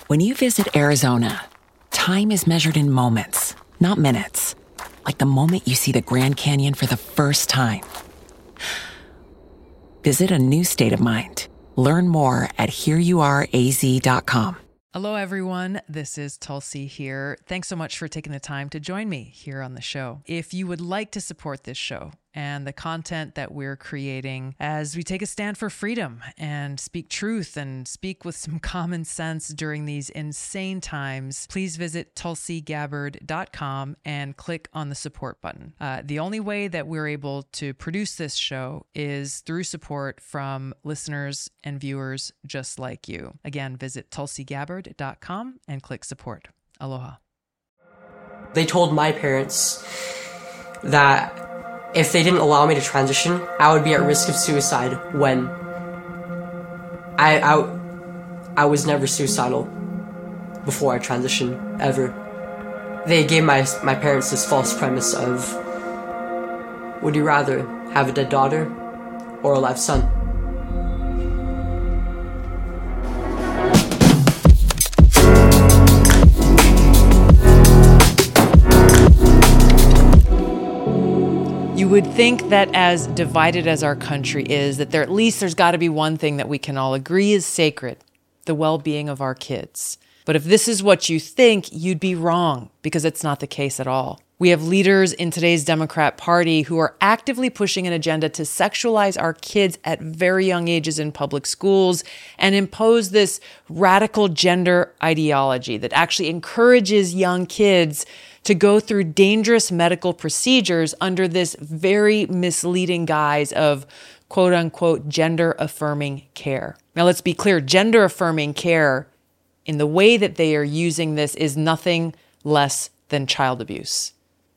When you visit Arizona, time is measured in moments, not minutes. Like the moment you see the Grand Canyon for the first time. Visit a new state of mind. Learn more at hereyouareaz.com. Hello, everyone. This is Tulsi here. Thanks so much for taking the time to join me here on the show. If you would like to support this show and the content that we're creating as we take a stand for freedom and speak truth and speak with some common sense during these insane times, please visit tulsigabbard.com and click on the support button. The only way that we're able to produce this show is through support from listeners and viewers just like you. Again, visit tulsigabbard.com and click support. Aloha. They told my parents that if they didn't allow me to transition, I would be at risk of suicide when I was never suicidal before I transitioned, ever. They gave my parents this false premise of, would you rather have a dead daughter or a live son? You would think that as divided as our country is, that there's got to be one thing that we can all agree is sacred, the well-being of our kids. But if this is what you think, you'd be wrong, because it's not the case at all. We have leaders in today's Democrat Party who are actively pushing an agenda to sexualize our kids at very young ages in public schools and impose this radical gender ideology that actually encourages young kids to go through dangerous medical procedures under this very misleading guise of quote unquote gender affirming care. Now, let's be clear, gender affirming care in the way that they are using this is nothing less than child abuse.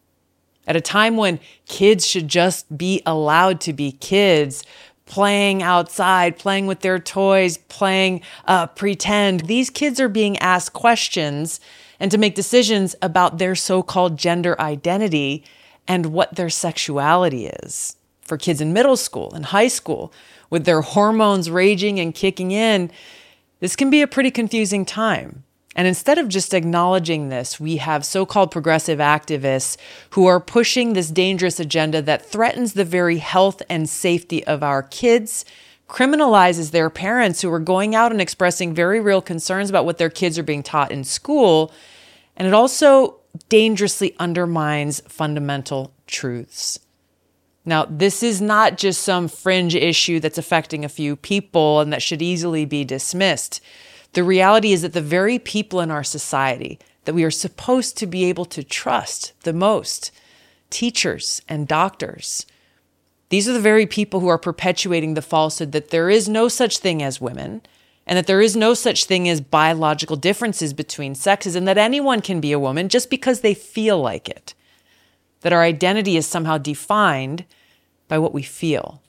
At a time when kids should just be allowed to be kids, playing outside, playing with their toys, playing pretend, these kids are being asked questions and to make decisions about their so-called gender identity and what their sexuality is. For kids in middle school and high school, with their hormones raging and kicking in, this can be a pretty confusing time. And instead of just acknowledging this, we have so-called progressive activists who are pushing this dangerous agenda that threatens the very health and safety of our kids, criminalizes their parents who are going out and expressing very real concerns about what their kids are being taught in school. And it also dangerously undermines fundamental truths. Now, this is not just some fringe issue that's affecting a few people and that should easily be dismissed. The reality is that the very people in our society that we are supposed to be able to trust the most, teachers and doctors, these are the very people who are perpetuating the falsehood that there is no such thing as women and that there is no such thing as biological differences between sexes and that anyone can be a woman just because they feel like it. That our identity is somehow defined by what we feel.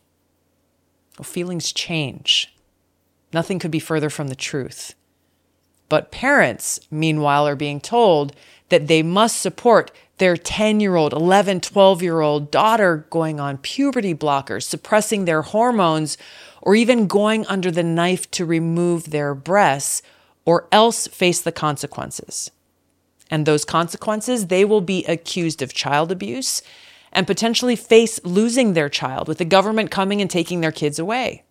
Well, feelings change. Nothing could be further from the truth. But parents, meanwhile, are being told that they must support their 10-year-old, 11, 12-year-old daughter going on puberty blockers, suppressing their hormones, or even going under the knife to remove their breasts, or else face the consequences. And those consequences, they will be accused of child abuse and potentially face losing their child with the government coming and taking their kids away.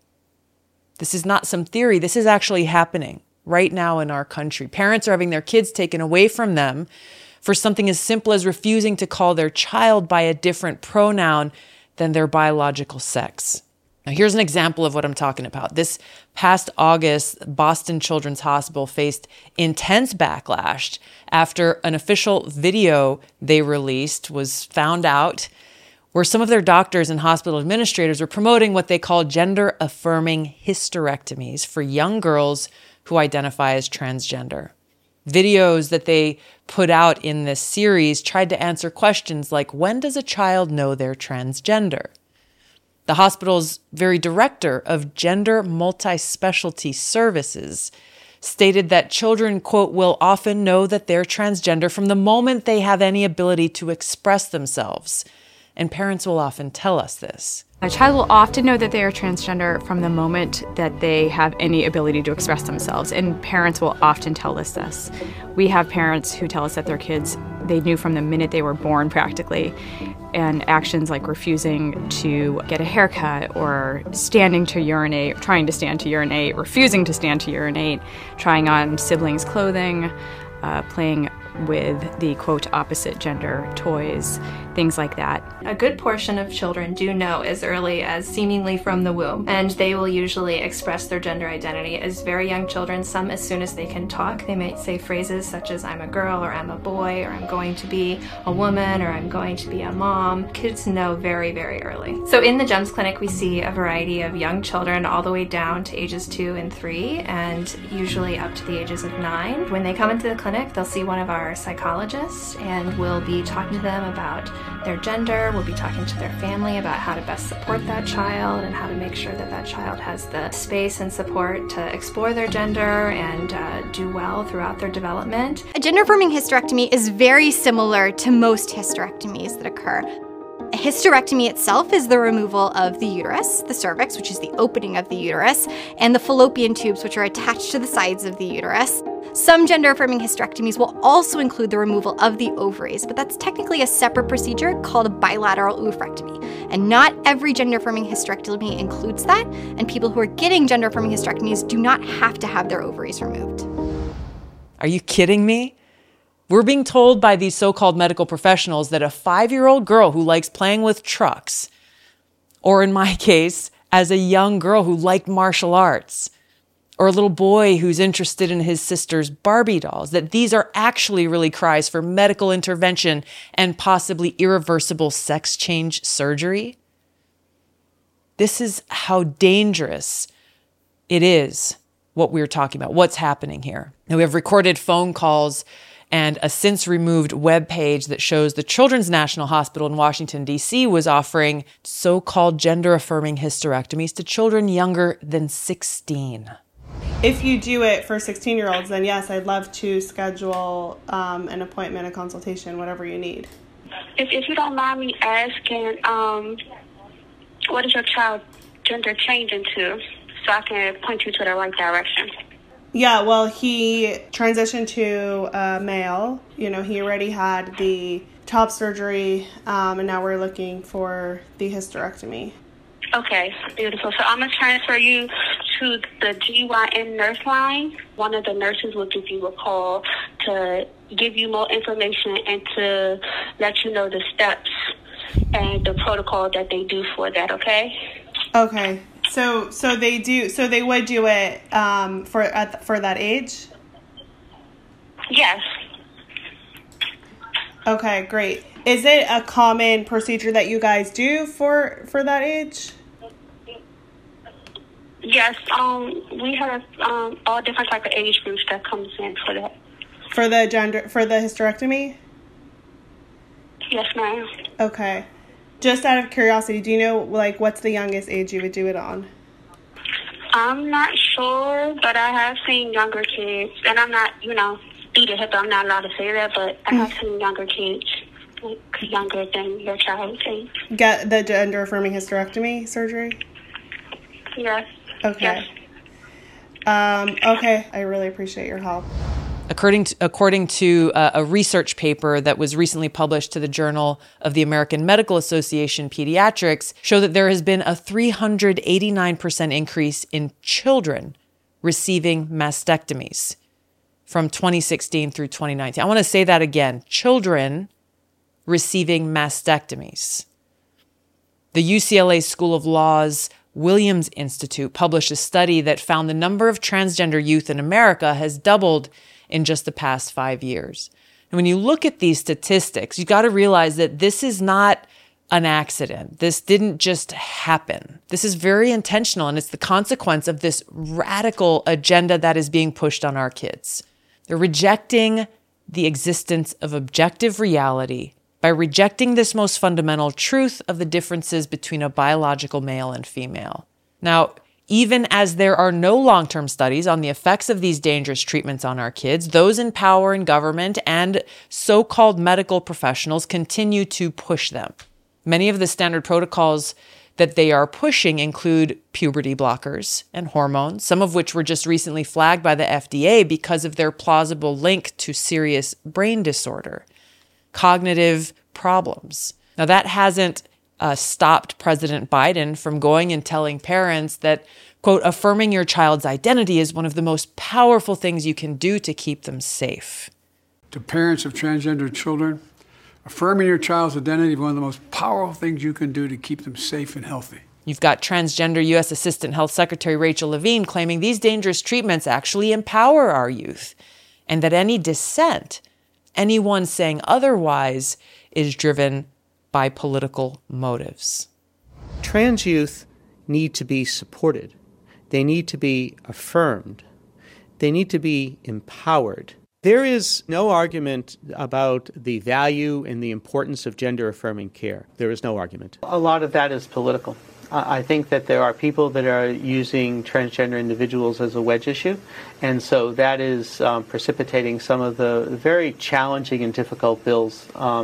This is not some theory. This is actually happening right now in our country. Parents are having their kids taken away from them for something as simple as refusing to call their child by a different pronoun than their biological sex. Now, here's an example of what I'm talking about. This past August, Boston Children's Hospital faced intense backlash after an official video they released was found out where some of their doctors and hospital administrators were promoting what they call gender-affirming hysterectomies for young girls who identify as transgender. Videos that they put out in this series tried to answer questions like, when does a child know they're transgender? The hospital's very director of gender multi-specialty services stated that children, quote, will often know that they're transgender from the moment they have any ability to express themselves. And parents will often tell us this. A child will often know that they are transgender from the moment that they have any ability to express themselves, and parents will often tell us this. We have parents who tell us that their kids, they knew from the minute they were born practically, and actions like refusing to get a haircut or standing to urinate, trying to stand to urinate, refusing to stand to urinate, trying on siblings' clothing, playing with the, quote, opposite gender toys, things like that. A good portion of children do know as early as seemingly from the womb, and they will usually express their gender identity as very young children, some as soon as they can talk. They might say phrases such as I'm a girl, or I'm a boy, or I'm going to be a woman, or I'm going to be a mom. Kids know very, very early. So in the GEMS clinic, we see a variety of young children all the way down to ages 2 and 3, and usually up to the ages of 9. When they come into the clinic, they'll see one of our psychologists, and we'll be talking to them about their gender. We'll be talking to their family about how to best support that child and how to make sure that that child has the space and support to explore their gender and do well throughout their development. A gender-affirming hysterectomy is very similar to most hysterectomies that occur. A hysterectomy itself is the removal of the uterus, the cervix, which is the opening of the uterus, and the fallopian tubes, which are attached to the sides of the uterus. Some gender-affirming hysterectomies will also include the removal of the ovaries, but that's technically a separate procedure called a bilateral oophorectomy. And not every gender-affirming hysterectomy includes that, and people who are getting gender-affirming hysterectomies do not have to have their ovaries removed. Are you kidding me? We're being told by these so-called medical professionals that a 5-year-old girl who likes playing with trucks, or in my case, as a young girl who liked martial arts, or a little boy who's interested in his sister's Barbie dolls, that these are actually really cries for medical intervention and possibly irreversible sex change surgery. This is how dangerous it is, what we're talking about, what's happening here. Now, we have recorded phone calls and a since removed webpage that shows the Children's National Hospital in Washington, D.C. was offering so-called gender-affirming hysterectomies to children younger than 16. If you do it for 16-year-olds, then yes, I'd love to schedule an appointment, a consultation, whatever you need. If you don't mind me asking, what is your child gender changing to, so I can point you to the right direction? Yeah, well, he transitioned to male. You know, he already had the top surgery, and now we're looking for the hysterectomy. Okay, beautiful. So I'm going to transfer you to the GYN nurse line. One of the nurses will give you a call to give you more information and to let you know the steps and the protocol that they do for that, okay? Okay. So they would do it for that age? Yes. Okay, great. Is it a common procedure that you guys do for that age? Yes, we have all different type of age groups that comes in for that. For the hysterectomy? Yes, ma'am. Okay. Just out of curiosity, do you know what's the youngest age you would do it on? I'm not sure, but I have seen younger kids, and I'm not, due to HIPAA, I'm not allowed to say that, but I have seen younger kids, younger than your child's age. Get the gender-affirming hysterectomy surgery? Yes. Okay. Yes. Okay. I really appreciate your help. According to a research paper that was recently published to the Journal of the American Medical Association Pediatrics, show that there has been a 389% increase in children receiving mastectomies from 2016 through 2019. I want to say that again. Children receiving mastectomies. The UCLA School of Law's Williams Institute published a study that found the number of transgender youth in America has doubled in just the past 5 years. And when you look at these statistics, you got to realize that this is not an accident. This didn't just happen. This is very intentional, and it's the consequence of this radical agenda that is being pushed on our kids. They're rejecting the existence of objective reality by rejecting this most fundamental truth of the differences between a biological male and female. Now, even as there are no long-term studies on the effects of these dangerous treatments on our kids, those in power in government and so-called medical professionals continue to push them. Many of the standard protocols that they are pushing include puberty blockers and hormones, some of which were just recently flagged by the FDA because of their plausible link to serious brain disorder, cognitive problems. Now, that hasn't stopped President Biden from going and telling parents that, quote, affirming your child's identity is one of the most powerful things you can do to keep them safe. To parents of transgender children, affirming your child's identity is one of the most powerful things you can do to keep them safe and healthy. You've got transgender U.S. Assistant Health Secretary Rachel Levine claiming these dangerous treatments actually empower our youth, and that any dissent, anyone saying otherwise, is driven by political motives. Trans youth need to be supported. They need to be affirmed. They need to be empowered. There is no argument about the value and the importance of gender-affirming care. There is no argument. A lot of that is political. I think that there are people that are using transgender individuals as a wedge issue, and so that is precipitating some of the very challenging and difficult bills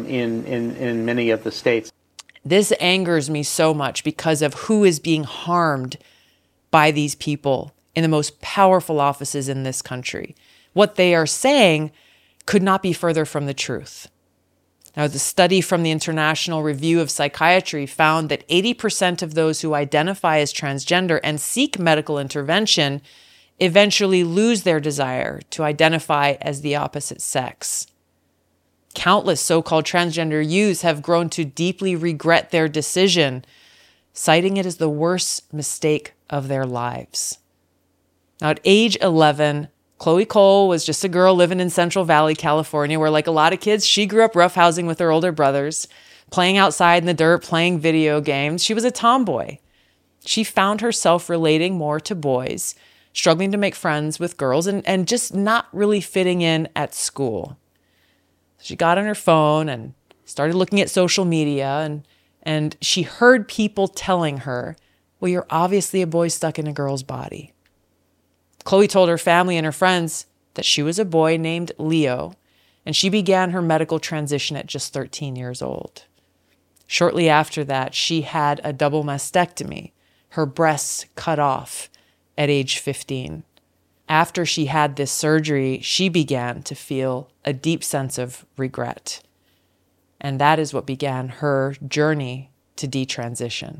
in many of the states. This angers me so much because of who is being harmed by these people in the most powerful offices in this country. What they are saying could not be further from the truth. Now, the study from the International Review of Psychiatry found that 80% of those who identify as transgender and seek medical intervention eventually lose their desire to identify as the opposite sex. Countless so-called transgender youths have grown to deeply regret their decision, citing it as the worst mistake of their lives. Now, at age 11, Chloe Cole was just a girl living in Central Valley, California, where, like a lot of kids, she grew up roughhousing with her older brothers, playing outside in the dirt, playing video games. She was a tomboy. She found herself relating more to boys, struggling to make friends with girls, and just not really fitting in at school. She got on her phone and started looking at social media, and she heard people telling her, well, you're obviously a boy stuck in a girl's body. Chloe told her family and her friends that she was a boy named Leo, and she began her medical transition at just 13 years old. Shortly after that, she had a double mastectomy, her breasts cut off at age 15. After she had this surgery, she began to feel a deep sense of regret. And that is what began her journey to detransition.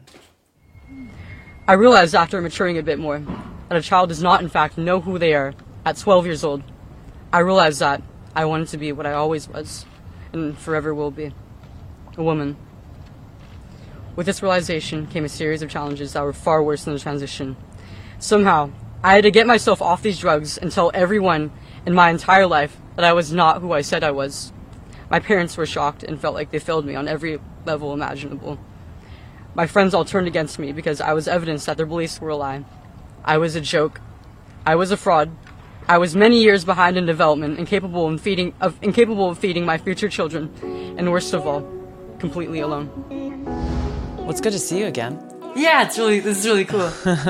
I realized after maturing a bit more that a child does not, in fact, know who they are at 12 years old. I realized that I wanted to be what I always was and forever will be, a woman. With this realization came a series of challenges that were far worse than the transition. Somehow, I had to get myself off these drugs and tell everyone in my entire life that I was not who I said I was. My parents were shocked and felt like they failed me on every level imaginable. My friends all turned against me because I was evidence that their beliefs were a lie. I was a joke. I was a fraud. I was many years behind in development, incapable of feeding my future children, and worst of all, completely alone. Well, it's good to see you again. Yeah, this is really cool.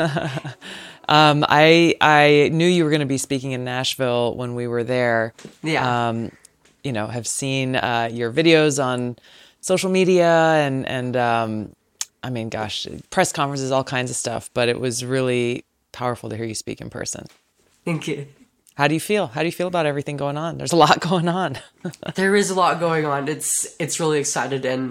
I knew you were going to be speaking in Nashville when we were there. Yeah. Have seen your videos on social media and I mean, gosh, press conferences, all kinds of stuff. But it was really powerful to hear you speak in person. Thank you. How do you feel? How do you feel about everything going on? There's a lot going on. There is a lot going on. It's really excited, and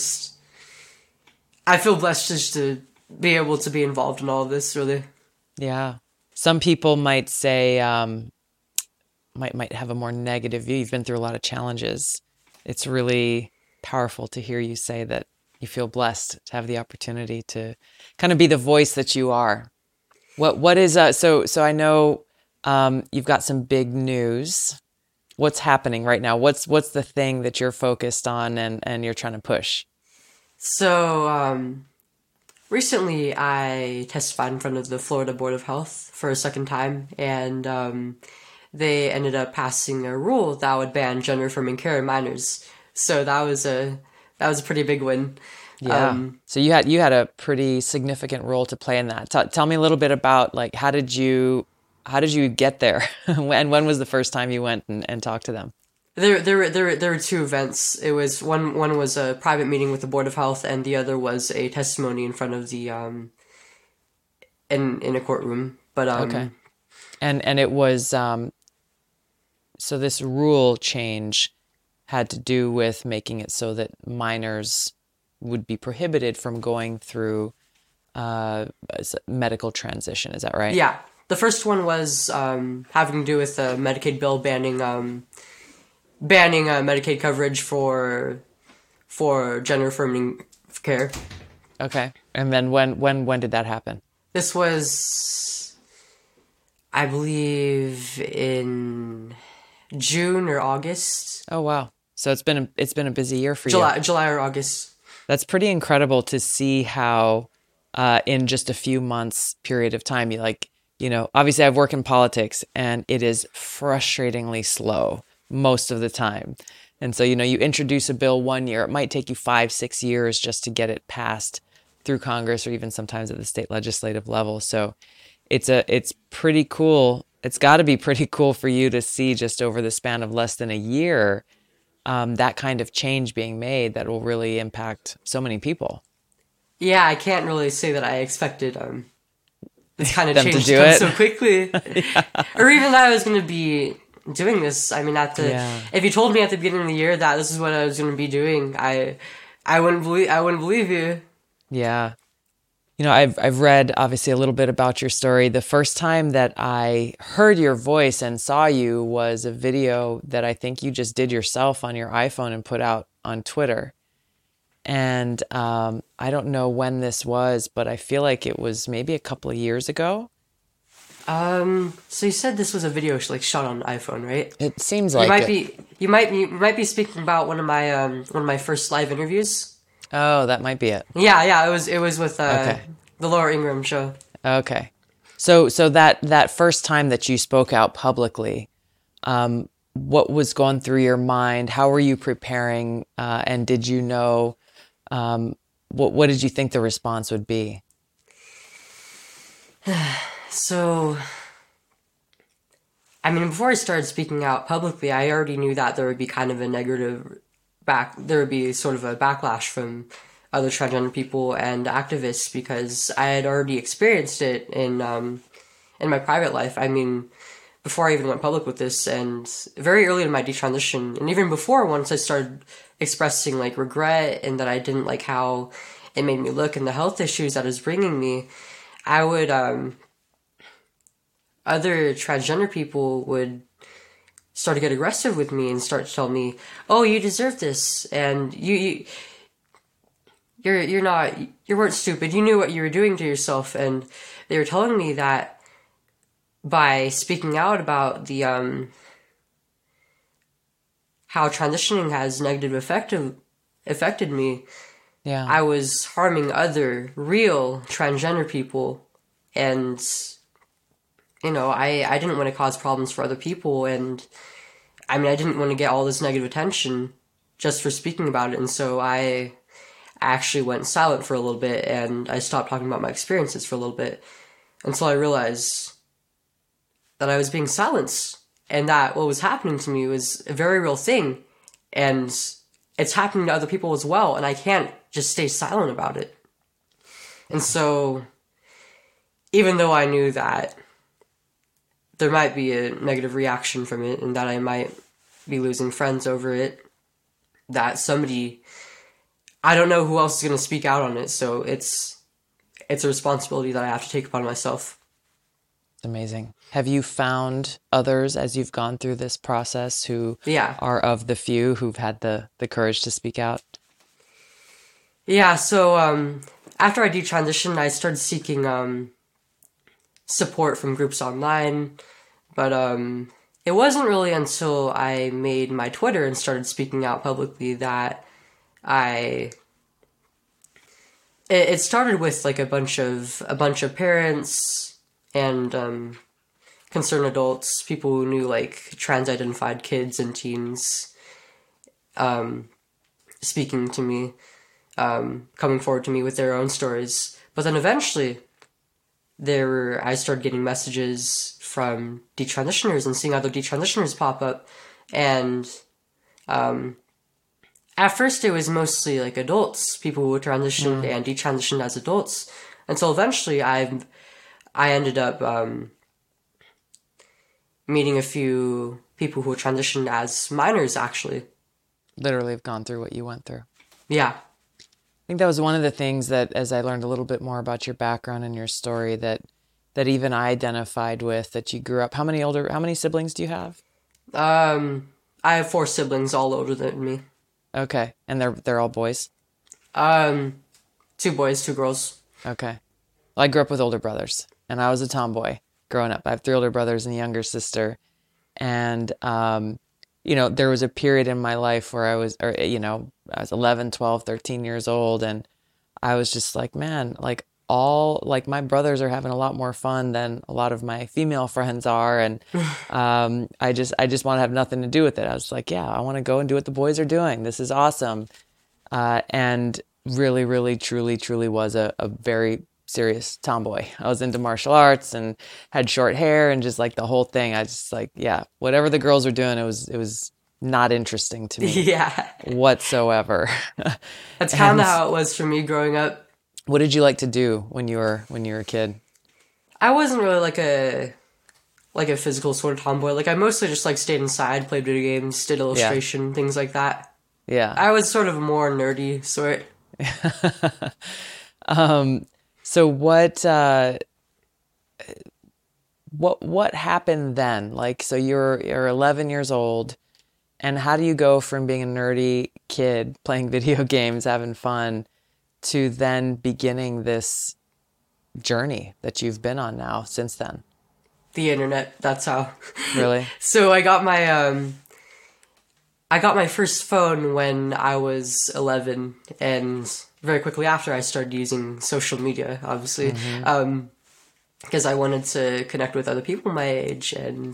I feel blessed just to be able to be involved in all of this, really. Yeah. Some people might say, might have a more negative view. You've been through a lot of challenges. It's really powerful to hear you say that you feel blessed to have the opportunity to kind of be the voice that you are. What is, so I know you've got some big news. What's happening right now? What's the thing that you're focused on and you're trying to push? So, recently I testified in front of the Florida Board of Health for a second time, and they ended up passing a rule that would ban gender-affirming care in minors. So that was a pretty big win. Yeah. So you had a pretty significant role to play in that. Tell me a little bit about, like, how did you get there? And when was the first time you went and talked to them? There were two events. It was one was a private meeting with the Board of Health, and the other was a testimony in front of the in a courtroom. But okay, and it was so this rule change had to do with making it so that minors would be prohibited from going through medical transition. Is that right? Yeah. The first one was having to do with a Medicaid bill banning Medicaid coverage for gender affirming care. Okay. And then when did that happen? This was, I believe, in June or August. Oh wow! So it's been a busy year for you. July or August. That's pretty incredible to see how in just a few months period of time, obviously I've worked in politics and it is frustratingly slow most of the time. And so, you introduce a bill one year, it might take you 5-6 years just to get it passed through Congress or even sometimes at the state legislative level. So it's pretty cool. It's got to be pretty cool for you to see just over the span of less than a year, that kind of change being made that will really impact so many people. Yeah, I can't really say that I expected this kind of them change to do come it so quickly. Yeah. Or even that I was going to be doing this. I mean, if you told me at the beginning of the year that this is what I was going to be doing, I wouldn't believe you. Yeah. I've read obviously a little bit about your story. The first time that I heard your voice and saw you was a video that I think you just did yourself on your iPhone and put out on Twitter. And I don't know when this was, but I feel like it was maybe a couple of years ago. So you said this was a video shot on iPhone, right? It seems like you might be speaking about one of my first live interviews. Oh, that might be it. Yeah, it was with the Laura Ingraham show. Okay. So that first time that you spoke out publicly, what was going through your mind? How were you preparing? And did you know, what did you think the response would be? So, I mean, before I started speaking out publicly, I already knew that there would be kind of a there would be sort of a backlash from other transgender people and activists because I had already experienced it in my private life. I mean, before I even went public with this, and very early in my detransition, and even before, once I started expressing regret and that I didn't like how it made me look and the health issues that it was bringing me, I would other transgender people would start to get aggressive with me and start to tell me, "Oh, you deserve this," and you weren't stupid. You knew what you were doing to yourself, and they were telling me that by speaking out about the how transitioning has negative affected me, yeah, I was harming other real transgender people, and I didn't want to cause problems for other people, and I mean I didn't want to get all this negative attention just for speaking about it, and so I actually went silent for a little bit, and I stopped talking about my experiences for a little bit until I realized that I was being silenced and that what was happening to me was a very real thing, and it's happening to other people as well, and I can't just stay silent about it. And so, even though I knew that there might be a negative reaction from it and that I might be losing friends over it, that somebody, I don't know who else is going to speak out on it, so it's a responsibility that I have to take upon myself. Amazing. Have you found others as you've gone through this process who are of the few who've had the courage to speak out? Yeah, so after I detransitioned, I started seeking support from groups online, but it wasn't really until I made my Twitter and started speaking out publicly that it started with a bunch of parents and concerned adults, people who knew trans-identified kids and teens, speaking to me, coming forward to me with their own stories. But then eventually, I started getting messages from detransitioners and seeing other detransitioners pop up, and At first, it was mostly like adults, people who transitioned and detransitioned as adults, until eventually I ended up meeting a few people who transitioned as minors, actually. Literally have gone through what you went through. Yeah. I think that was one of the things that, as I learned a little bit more about your background and your story, that even I identified with, that you grew up. How many siblings do you have? I have 4 siblings, all older than me. Okay. And they're all boys? 2 boys, 2 girls. Okay. Well, I grew up with older brothers, and I was a tomboy growing up. I have 3 older brothers and a younger sister. And, there was a period in my life where I was 11, 12, 13 years old. And I was just like, man, my brothers are having a lot more fun than a lot of my female friends are. And I just want to have nothing to do with it. I was like, yeah, I want to go and do what the boys are doing. This is awesome. And really, really, truly, truly was a very serious tomboy. I was into martial arts and had short hair and just like the whole thing. I just like, yeah, whatever the girls were doing, it was not interesting to me whatsoever. That's kind of how it was for me growing up. What did you like to do when you were a kid? I wasn't really like a physical sort of tomboy. Like I mostly just like stayed inside, played video games, did illustration, things like that. Yeah. I was sort of a more nerdy sort. So what happened then? Like, so you're 11 years old, and how do you go from being a nerdy kid playing video games, having fun, to then beginning this journey that you've been on now since then? The internet, that's how. Really? So I got my first phone when I was 11, and very quickly after I started using social media, obviously, because I wanted to connect with other people my age, and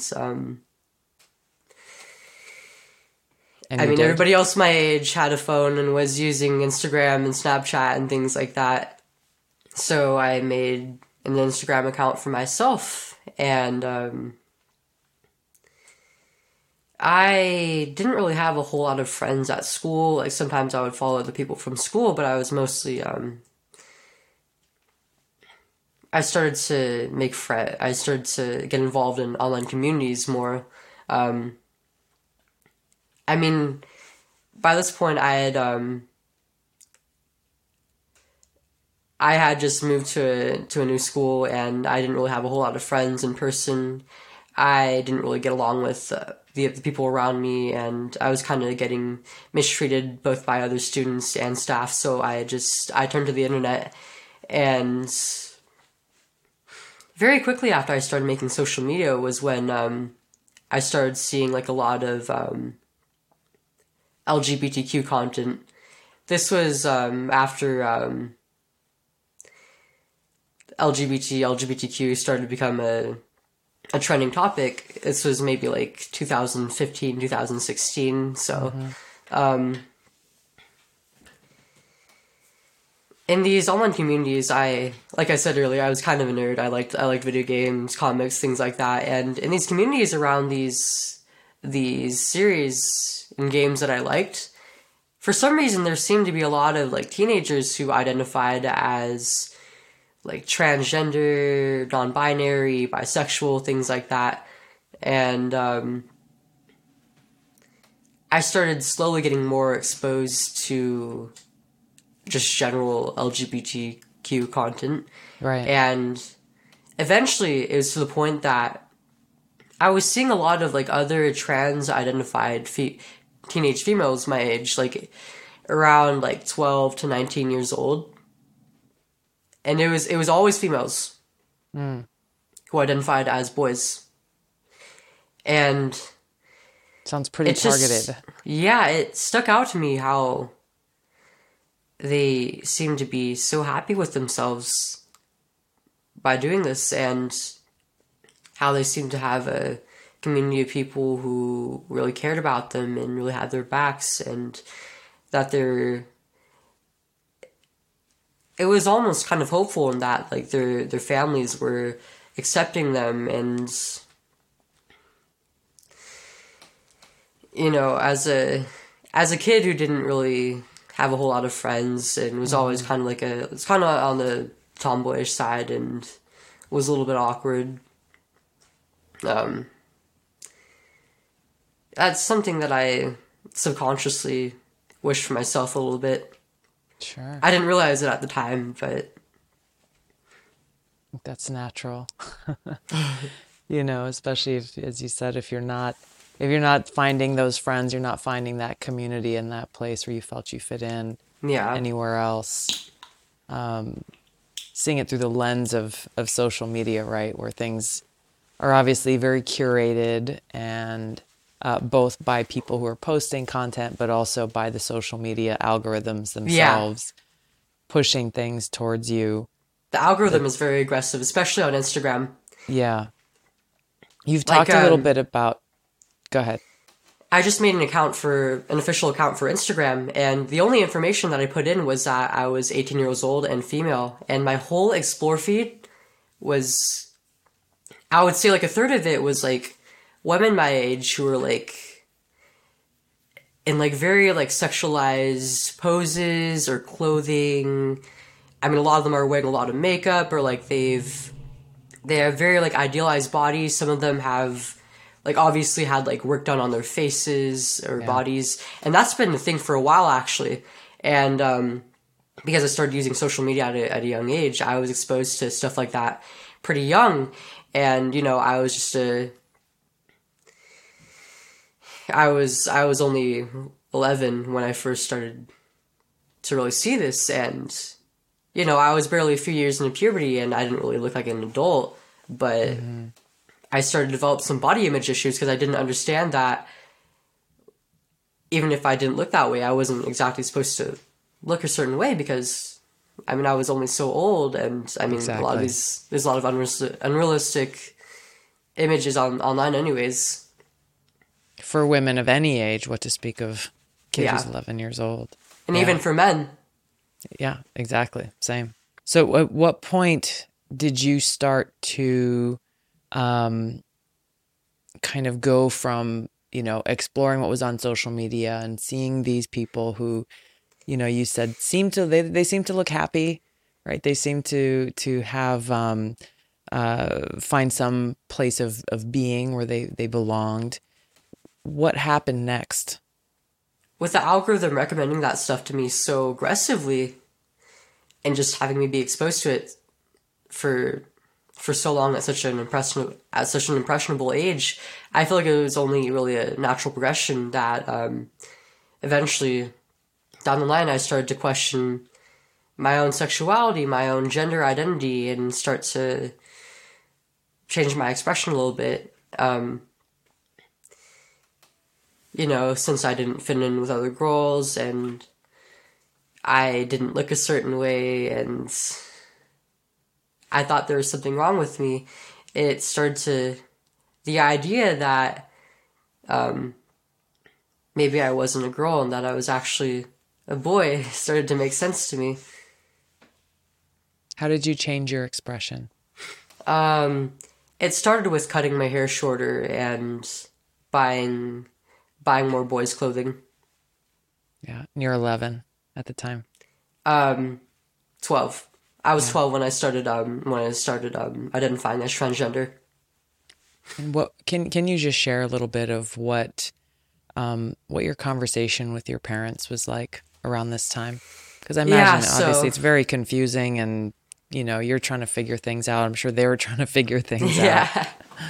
everybody else my age had a phone and was using Instagram and Snapchat and things like that. So I made an Instagram account for myself, and I didn't really have a whole lot of friends at school. Like sometimes I would follow other people from school, but I was mostly I started to make friends. I started to get involved in online communities more. By this point, I had just moved to a new school, and I didn't really have a whole lot of friends in person. I didn't really get along with the people around me, and I was kind of getting mistreated both by other students and staff. So I turned to the internet, and very quickly after I started making social media was when I started seeing like a lot of LGBTQ content. This was after LGBTQ started to become a trending topic. This was maybe like 2015, 2016. So, in these online communities, like I said earlier, I was kind of a nerd. I liked video games, comics, things like that. And in these communities around these series and games that I liked, for some reason there seemed to be a lot of like teenagers who identified as like transgender, non-binary, bisexual, things like that. And I started slowly getting more exposed to just general LGBTQ content. Right. And eventually it was to the point that I was seeing a lot of like other trans-identified teenage females my age, like around like 12 to 19 years old. And it was always females who identified as boys. And sounds pretty targeted. Yeah, it stuck out to me how they seem to be so happy with themselves by doing this, and how they seem to have a community of people who really cared about them and really had their backs, and that it was almost kind of hopeful in that, like, their families were accepting them, and, you know, as a as a kid who didn't really have a whole lot of friends and was always kind of it's kind of on the tomboyish side and was a little bit awkward. That's something that I subconsciously wished for myself a little bit. Sure. I didn't realize it at the time, but that's natural. Especially if, as you said, if you're not finding those friends, you're not finding that community in that place where you felt you fit in anywhere else. Seeing it through the lens of social media, right, where things are obviously very curated and both by people who are posting content, but also by the social media algorithms themselves pushing things towards you. The algorithm is very aggressive, especially on Instagram. Yeah. You've talked a little bit about... Go ahead. I just made an official account for Instagram, and the only information that I put in was that I was 18 years old and female, and my whole Explore feed was, I would say like a third of it was like women my age who were like in like very like sexualized poses or clothing. I mean, a lot of them are wearing a lot of makeup, or like they have very like idealized bodies. Some of them have like obviously had like work done on their faces or bodies. And that's been the thing for a while actually. And because I started using social media at a young age, I was exposed to stuff like that pretty young. And, I was just I was only 11 when I first started to really see this. And, I was barely a few years into puberty and I didn't really look like an adult, but I started to develop some body image issues because I didn't understand that even if I didn't look that way, I wasn't exactly supposed to look a certain way because, I was only so old, and, a lot of there's a lot of unrealistic images online anyways. For women of any age, what to speak of kids who's 11 years old. And even for men. Yeah, exactly. Same. So at what point did you start to kind of go from, exploring what was on social media and seeing these people who, you said they seem to look happy, right? They seem to have, find some place of being where they belonged. What happened next? With the algorithm recommending that stuff to me so aggressively and just having me be exposed to it for so long at such an impressionable age, I feel like it was only really a natural progression that eventually down the line I started to question my own sexuality, my own gender identity, and start to change my expression a little bit. Since I didn't fit in with other girls and I didn't look a certain way and I thought there was something wrong with me, it started to, the idea that maybe I wasn't a girl and that I was actually a boy started to make sense to me. How did you change your expression? It started with cutting my hair shorter and buying more boys' clothing. Yeah, and you're 11 at the time. 12. I was 12 when I started identifying as transgender. And what can you just share a little bit of what your conversation with your parents was like around this time? Because I imagine obviously it's very confusing, and you're trying to figure things out. I'm sure they were trying to figure things out.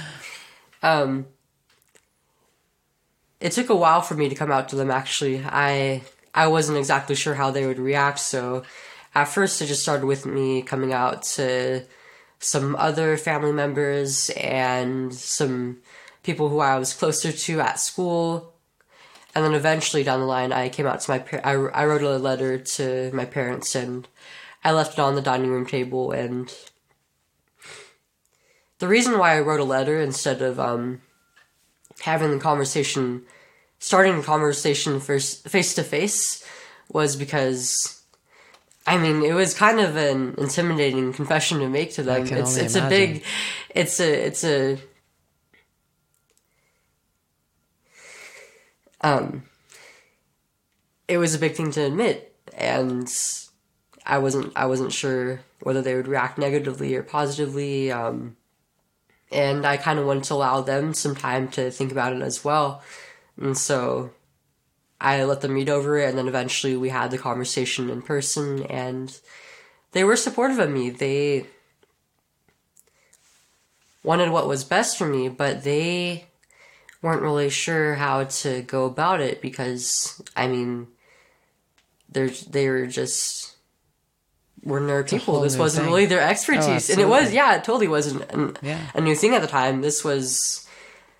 It took a while for me to come out to them, actually. I wasn't exactly sure how they would react, so at first it just started with me coming out to some other family members and some people who I was closer to at school. And then eventually down the line, I came out to I wrote a letter to my parents and I left it on the dining room table. And the reason why I wrote a letter instead of starting the conversation face to face was because, it was kind of an intimidating confession to make to them. it was a big thing to admit, and I wasn't sure whether they would react negatively or positively, and I kind of wanted to allow them some time to think about it as well, and so I let them read over it, and then eventually we had the conversation in person, and they were supportive of me. They wanted what was best for me, but they weren't really sure how to go about it because, I mean, they were just ordinary people. This wasn't really their expertise. And it was, it totally wasn't a new thing at the time. This was,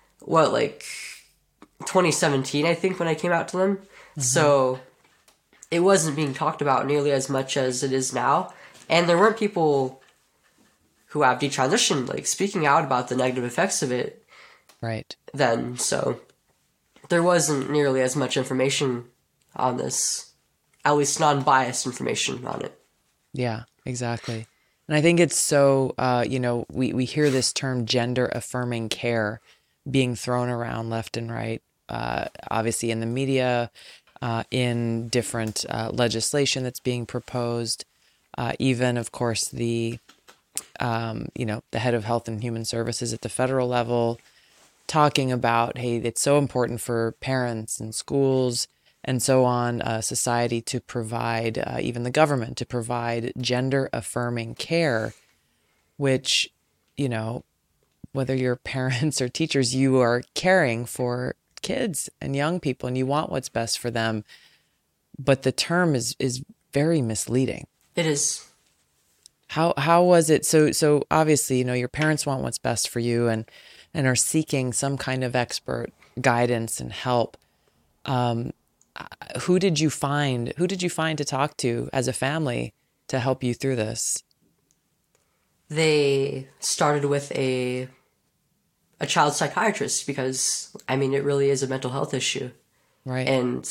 2017, I think, when I came out to them. Mm-hmm. So it wasn't being talked about nearly as much as it is now. And there weren't people who have detransitioned, like, speaking out about the negative effects of it. Right. Then, so there wasn't nearly as much information on this, at least non-biased information on it. Yeah, exactly. And I think it's so, we hear this term gender-affirming care being thrown around left and right, obviously in the media, in different legislation that's being proposed, even, of course, the head of Health and Human Services at the federal level talking about, hey, it's so important for parents and schools and so on, society to provide, even the government, to provide gender-affirming care, which, whether you're parents or teachers, you are caring for kids and young people and you want what's best for them. But the term is very misleading. It is. How was it? So obviously, your parents want what's best for you and are seeking some kind of expert guidance and help. Who did you find to talk to as a family to help you through this? They started with a child psychiatrist because, I mean, it really is a mental health issue. Right. And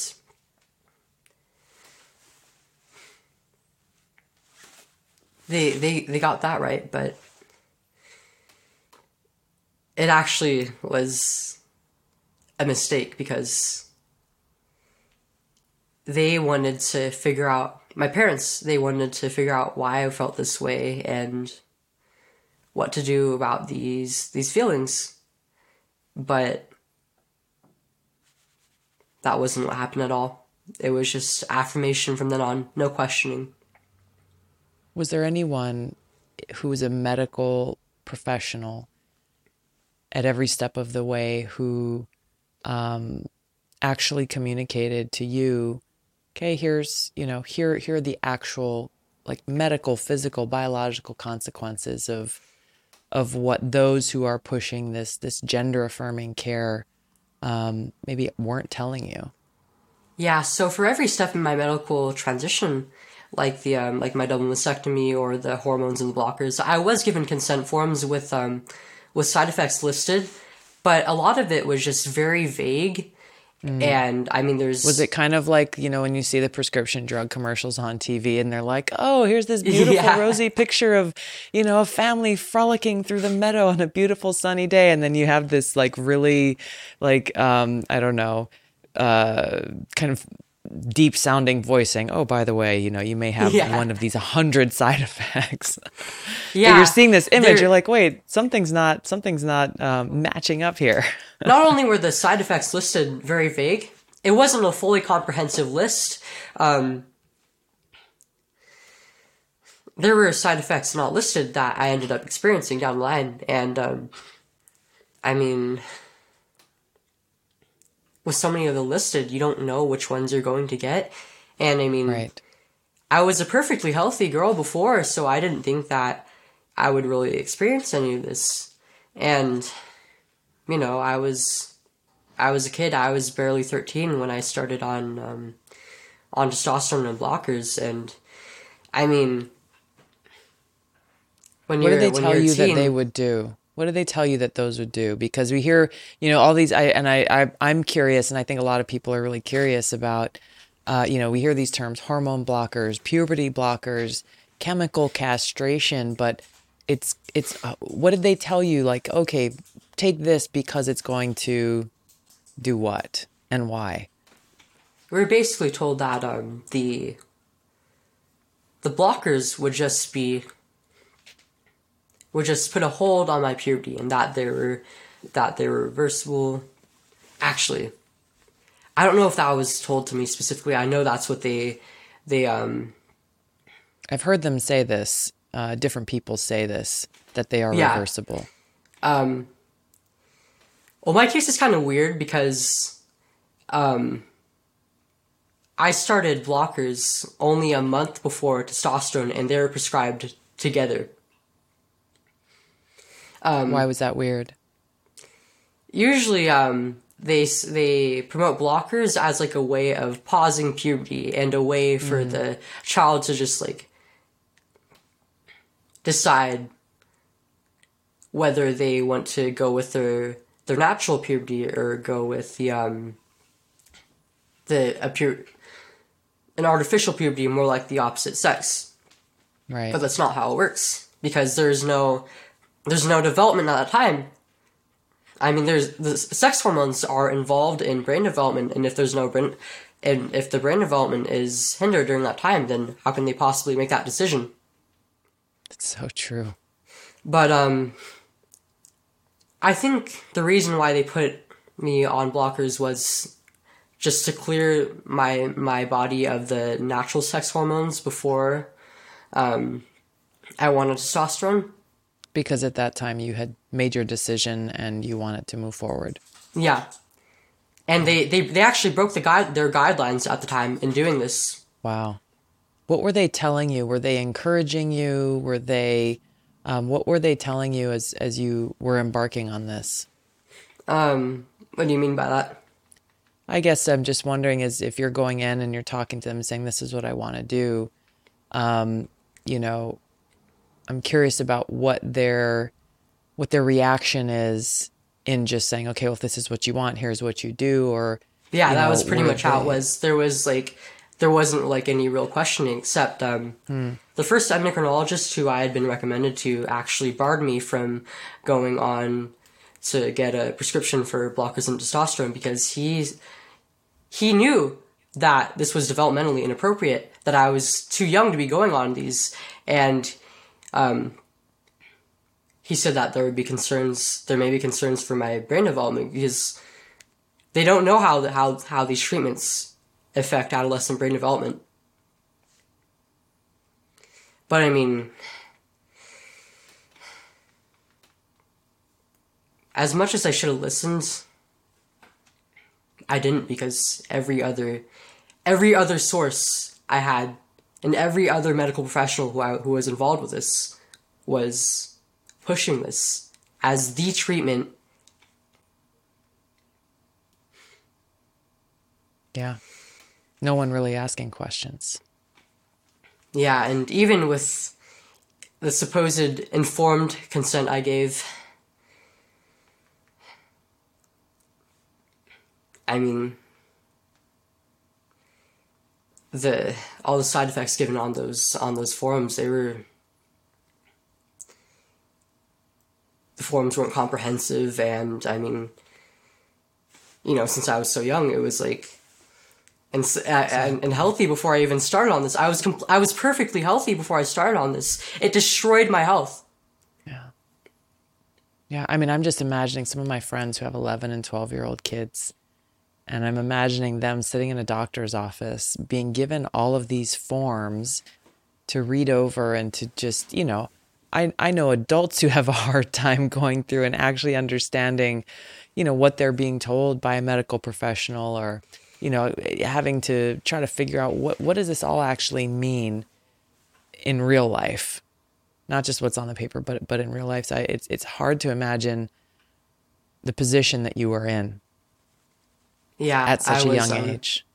they got that right, but it actually was a mistake because they wanted to figure out, my parents, they wanted to figure out why I felt this way and what to do about these feelings. But that wasn't what happened at all. It was just affirmation from then on, no questioning. Was there anyone who was a medical professional at every step of the way who actually communicated to you, okay, here are the actual, like, medical, physical, biological consequences of what those who are pushing this gender-affirming care maybe weren't telling you? Yeah, so for every step in my medical transition, like the like my double mastectomy or the hormones and the blockers, I was given consent forms with side effects listed, but a lot of it was just very vague. And I mean, was it kind of like, when you see the prescription drug commercials on TV and they're like, oh, here's this beautiful rosy picture of, a family frolicking through the meadow on a beautiful sunny day. And then you have this like really like, I don't know, kind of deep sounding voice saying, oh, by the way, you may have one of these 100 side effects. Yeah. So you're seeing this image, you're like, wait, something's not matching up here. Not only were the side effects listed very vague, it wasn't a fully comprehensive list. There were side effects not listed that I ended up experiencing down the line. And, I mean, with so many of them listed, you don't know which ones you're going to get. And I mean, right. I was a perfectly healthy girl before, so I didn't think that I would really experience any of this. And, I was a kid. I was barely 13 when I started on testosterone and blockers. And I mean, what did they tell you that they would do? What did they tell you that those would do? Because we hear, all these, I'm curious, and I think a lot of people are really curious about, we hear these terms, hormone blockers, puberty blockers, chemical castration, but it's what did they tell you? Like, okay, take this because it's going to do what and why? we were basically told that the blockers would just put a hold on my puberty, and that they were reversible. Actually, I don't know if that was told to me specifically. I know that's what they I've heard them say this. Different people say this, that they are reversible. Well, my case is kind of weird because I started blockers only a month before testosterone, and they were prescribed together. Why was that weird? Usually, they promote blockers as like a way of pausing puberty and a way for the child to just like decide whether they want to go with their natural puberty or go with an artificial puberty, more like the opposite sex. Right. But that's not how it works, because there's no development at that time. I mean, the sex hormones are involved in brain development, and if the brain development is hindered during that time, then how can they possibly make that decision? That's so true. But I think the reason why they put me on blockers was just to clear my body of the natural sex hormones before I wanted testosterone. Because at that time you had made your decision and you wanted to move forward. Yeah. And they actually broke their guidelines at the time in doing this. Wow. What were they telling you? Were they encouraging you? Were they, what were they telling you as you were embarking on this? What do you mean by that? I guess I'm just wondering is if you're going in and you're talking to them and saying, this is what I want to do, I'm curious about what their reaction is in just saying, okay, well, if this is what you want, here's what you do, or that was pretty much how it was. There wasn't like any real questioning, except the first endocrinologist who I had been recommended to actually barred me from going on to get a prescription for blockers and testosterone, because he knew that this was developmentally inappropriate, that I was too young to be going on these, and he said that there may be concerns for my brain development, because they don't know how these treatments affect adolescent brain development. But I mean, as much as I should have listened, I didn't, because every other source I had, and every other medical professional who was involved with this was pushing this as the treatment. Yeah. No one really asking questions. Yeah, and even with the supposed informed consent I gave, I mean, all the side effects given on those forums, the forums weren't comprehensive, and I mean, since I was so young, it was like, and healthy before I even started on this. I was perfectly healthy before I started on this. It destroyed my health. Yeah. I mean, I'm just imagining some of my friends who have 11 and 12-year-old kids, and I'm imagining them sitting in a doctor's office being given all of these forms to read over and to just, I know adults who have a hard time going through and actually understanding, what they're being told by a medical professional, or, having to try to figure out what does this all actually mean in real life, not just what's on the paper, but in real life. So it's hard to imagine the position that you were in. Yeah, at such a young age.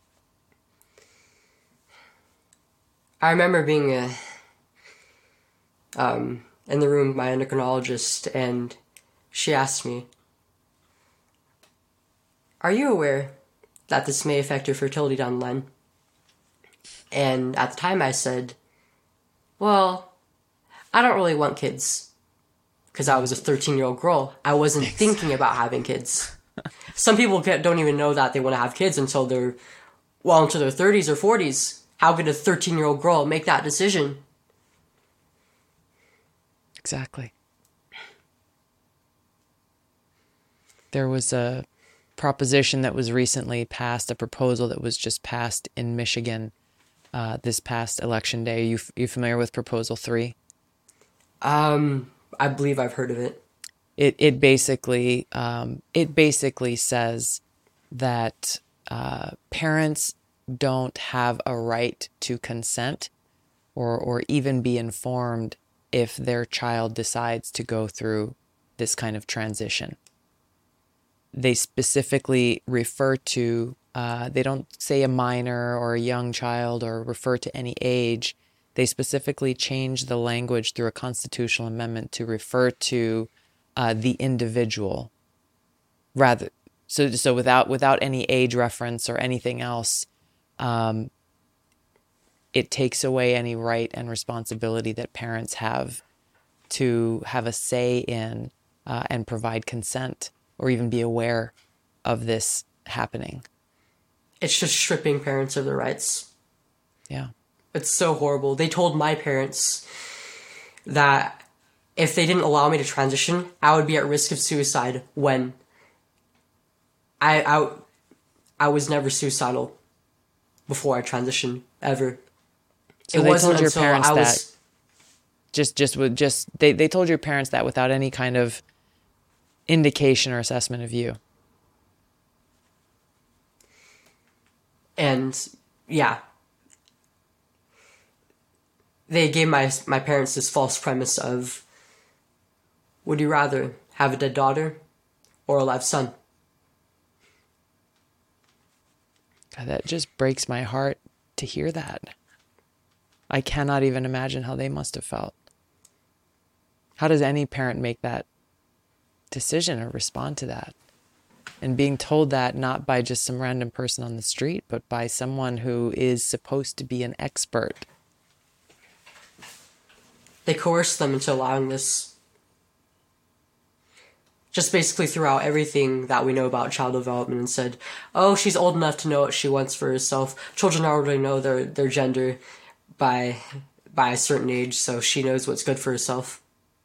I remember being in the room with my endocrinologist, and she asked me, "Are you aware that this may affect your fertility down the line?" And at the time I said, "Well, I don't really want kids," because I was a 13-year-old girl. I wasn't thinking about having kids. Some people don't even know that they want to have kids until they're well into their 30s or 40s. How could a 13-year-old girl make that decision? Exactly. There was a proposition that was recently passed, a proposal that was just passed in Michigan this past election day. Are you familiar with Proposal 3? I believe I've heard of it. It basically says that parents don't have a right to consent or even be informed if their child decides to go through this kind of transition. They specifically refer to, they don't say a minor or a young child or refer to any age. They specifically change the language through a constitutional amendment to refer to the individual. Rather, so without any age reference or anything else, it takes away any right and responsibility that parents have to have a say in and provide consent or even be aware of this happening. It's just stripping parents of their rights. Yeah. It's so horrible. They told my parents that if they didn't allow me to transition, I would be at risk of suicide when I was never suicidal before I transitioned, ever. So they told your parents that they told your parents that without any kind of indication or assessment of you. And yeah, they gave my parents this false premise of, would you rather have a dead daughter or a live son? God, that just breaks my heart to hear that. I cannot even imagine how they must have felt. How does any parent make that decision or respond to that? And being told that not by just some random person on the street, but by someone who is supposed to be an expert. They coerced them into allowing this. Just basically threw out everything that we know about child development and said, oh, she's old enough to know what she wants for herself. Children already know their gender by a certain age, so she knows what's good for herself.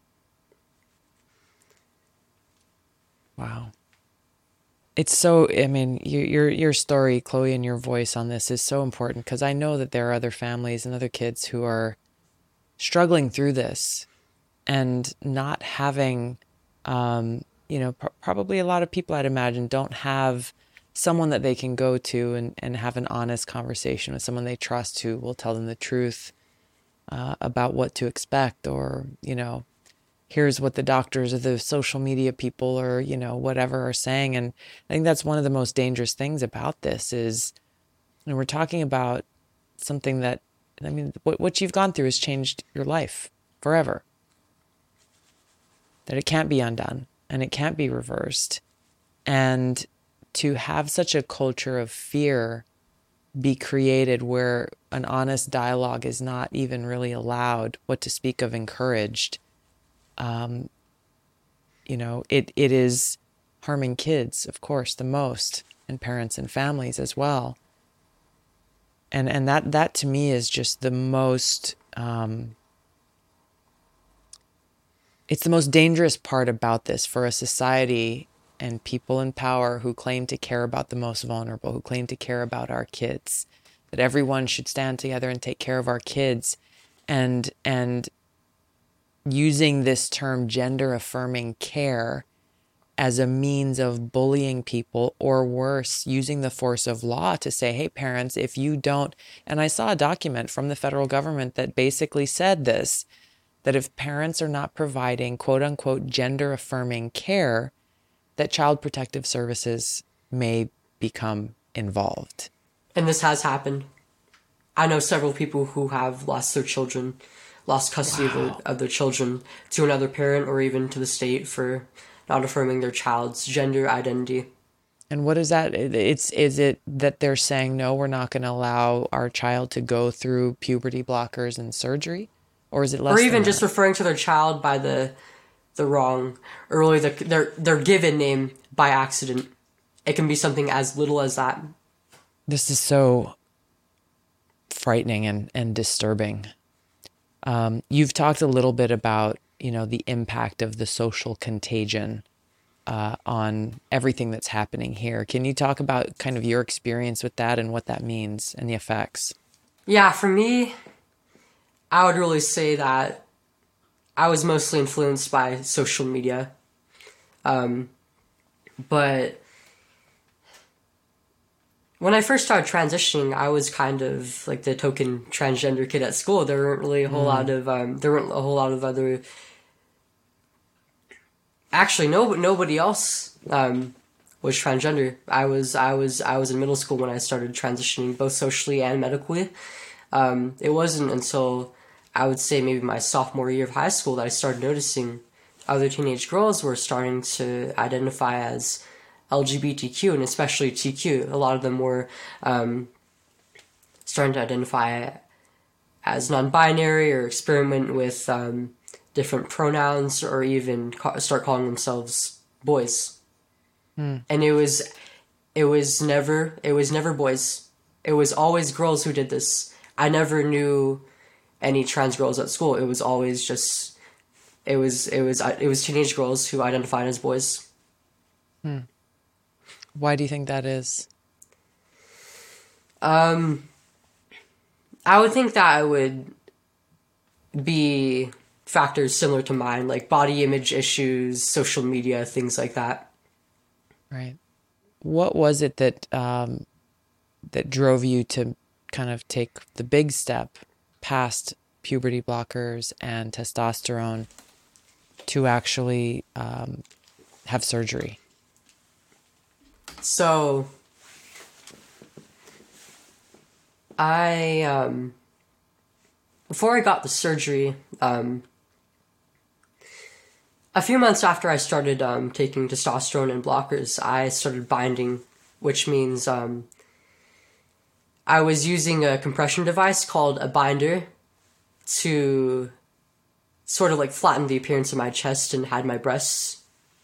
Wow. It's so, I mean, your story, Chloe, and your voice on this is so important because I know that there are other families and other kids who are struggling through this and not having, probably a lot of people, I'd imagine, don't have someone that they can go to and have an honest conversation with, someone they trust who will tell them the truth about what to expect, or, here's what the doctors or the social media people or, whatever are saying. And I think that's one of the most dangerous things about this is, we're talking about something that, what you've gone through has changed your life forever. That it can't be undone and it can't be reversed. And to have such a culture of fear be created where an honest dialogue is not even really allowed, what to speak of encouraged, it is harming kids, of course, the most, and parents and families as well. And that to me is just the most, it's the most dangerous part about this for a society and people in power who claim to care about the most vulnerable, who claim to care about our kids, that everyone should stand together and take care of our kids, and using this term gender affirming care as a means of bullying people, or worse, using the force of law to say, hey, parents, if you don't, and I saw a document from the federal government that basically said this, that if parents are not providing quote unquote gender affirming care, that Child Protective Services may become involved. And this has happened. I know several people who have lost their children, lost custody of their children to another parent or even to the state for not affirming their child's gender identity. And what is that? Is it that they're saying, no, we're not going to allow our child to go through puberty blockers and surgery? Or is it less? Or even just referring to their child by the wrong, or really their given name by accident. It can be something as little as that. This is so frightening and disturbing. You've talked a little bit about, the impact of the social contagion on everything that's happening here. Can you talk about kind of your experience with that and what that means and the effects? Yeah, for me, I would really say that I was mostly influenced by social media. But when I first started transitioning, I was kind of like the token transgender kid at school. There weren't really a whole lot of other. Actually, nobody else was transgender. I was in middle school when I started transitioning, both socially and medically. It wasn't until I would say maybe my sophomore year of high school that I started noticing other teenage girls were starting to identify as LGBTQ, and especially TQ. A lot of them were starting to identify as non-binary or experiment with different pronouns, or even start calling themselves boys. And it was never boys. It was always girls who did this. I never knew any trans girls at school. It was always just it was teenage girls who identified as boys. Why do you think that is? I would think that it would be factors similar to mine, like body image issues, social media, things like that. Right. What was it that that drove you to kind of take the big step past puberty blockers and testosterone to actually have surgery? So, before I got the surgery, a few months after I started taking testosterone and blockers, I started binding, which means I was using a compression device called a binder to sort of like flatten the appearance of my chest and hide my breasts.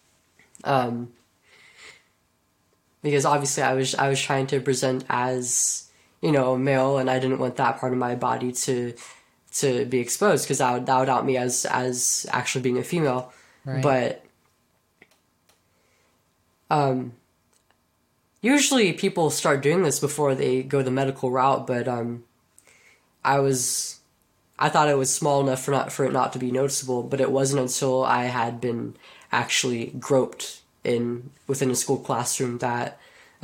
Because obviously I was trying to present as, a male, and I didn't want that part of my body to be exposed, because that would out me as actually being a female. Right. But usually people start doing this before they go the medical route, but I thought it was small enough for it not to be noticeable, but it wasn't until I had been actually groped within a school classroom that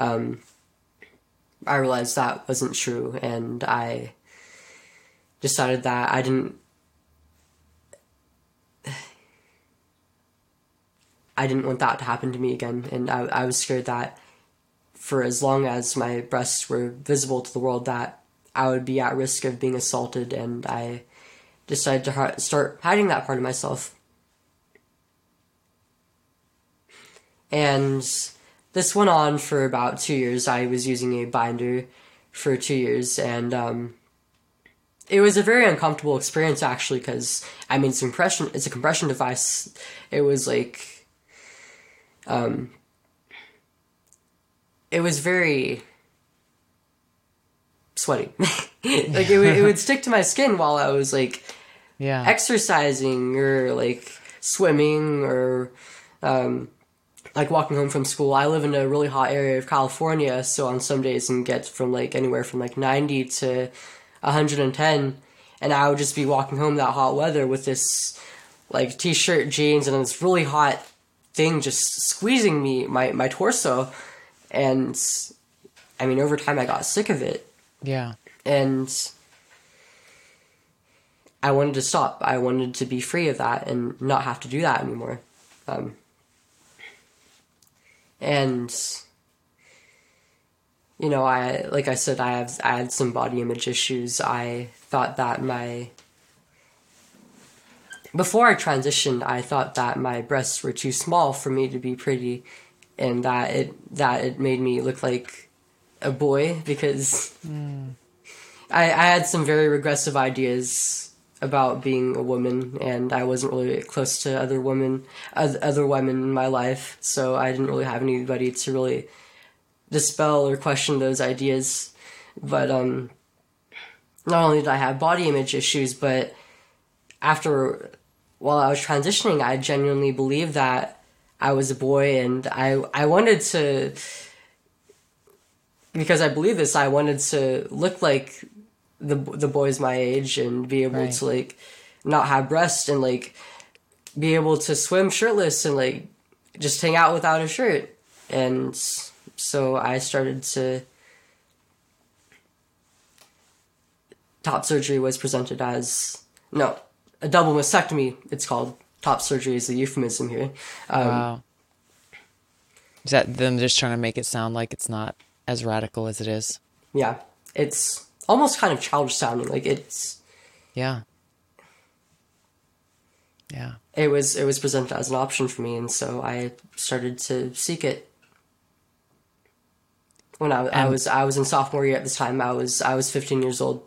I realized that wasn't true, and I decided that I didn't want that to happen to me again, and I was scared that for as long as my breasts were visible to the world, that I would be at risk of being assaulted, and I decided to start hiding that part of myself. And this went on for about 2 years. I was using a binder for 2 years, and it was a very uncomfortable experience, actually, because, it's a compression device. It was like, it was very sweaty. Like, it would stick to my skin while I was, exercising or, swimming or, walking home from school. I live in a really hot area of California, so on some days it can get from, anywhere from, 90 to 110, and I would just be walking home that hot weather with this, t-shirt, jeans, and this really hot thing just squeezing my torso, and, over time I got sick of it. Yeah. And I wanted to stop. I wanted to be free of that and not have to do that anymore. And, like I said, I had some body image issues. I thought that before I transitioned, I thought that my breasts were too small for me to be pretty, and that it made me look like a boy, because I had some very regressive ideas about being a woman, and I wasn't really close to other women in my life, so I didn't really have anybody to really dispel or question those ideas. But not only did I have body image issues, but while I was transitioning, I genuinely believed that I was a boy, and I wanted to, because I believe this, I wanted to look like the boys my age and be able to like not have breasts and like be able to swim shirtless and like just hang out without a shirt. And so I started to, top surgery was presented as, no, a double mastectomy, it's called. Top surgery is the euphemism here. Wow. Is that them just trying to make it sound like it's not as radical as it is? Yeah. It's almost kind of childish sounding. Like it's... Yeah. Yeah. It was presented as an option for me, and so I started to seek it. When I was in sophomore year at this time, I was 15 years old.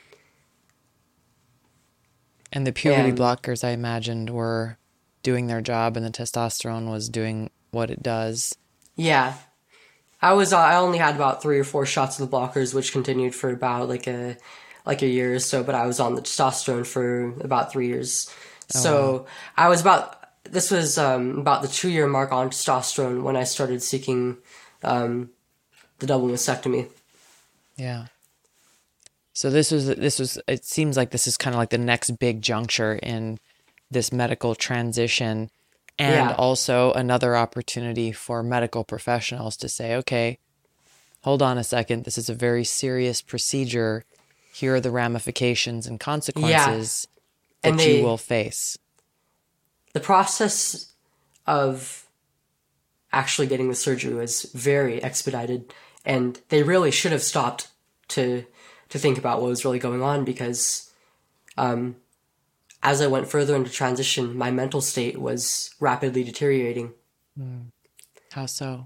And the puberty blockers, I imagined, were doing their job, and the testosterone was doing what it does. Yeah. I only had about 3 or 4 shots of the blockers, which continued for about like a year or so, but I was on the testosterone for about 3 years. So I was this was about the 2-year mark on testosterone when I started seeking the double mastectomy. Yeah. So this was, it seems like this is kind of like the next big juncture in this medical transition, and also another opportunity for medical professionals to say, okay, hold on a second, this is a very serious procedure. Here are the ramifications and consequences that you will face. The process of actually getting the surgery was very expedited, and they really should have stopped to think about what was really going on, because as I went further into transition, my mental state was rapidly deteriorating. How so?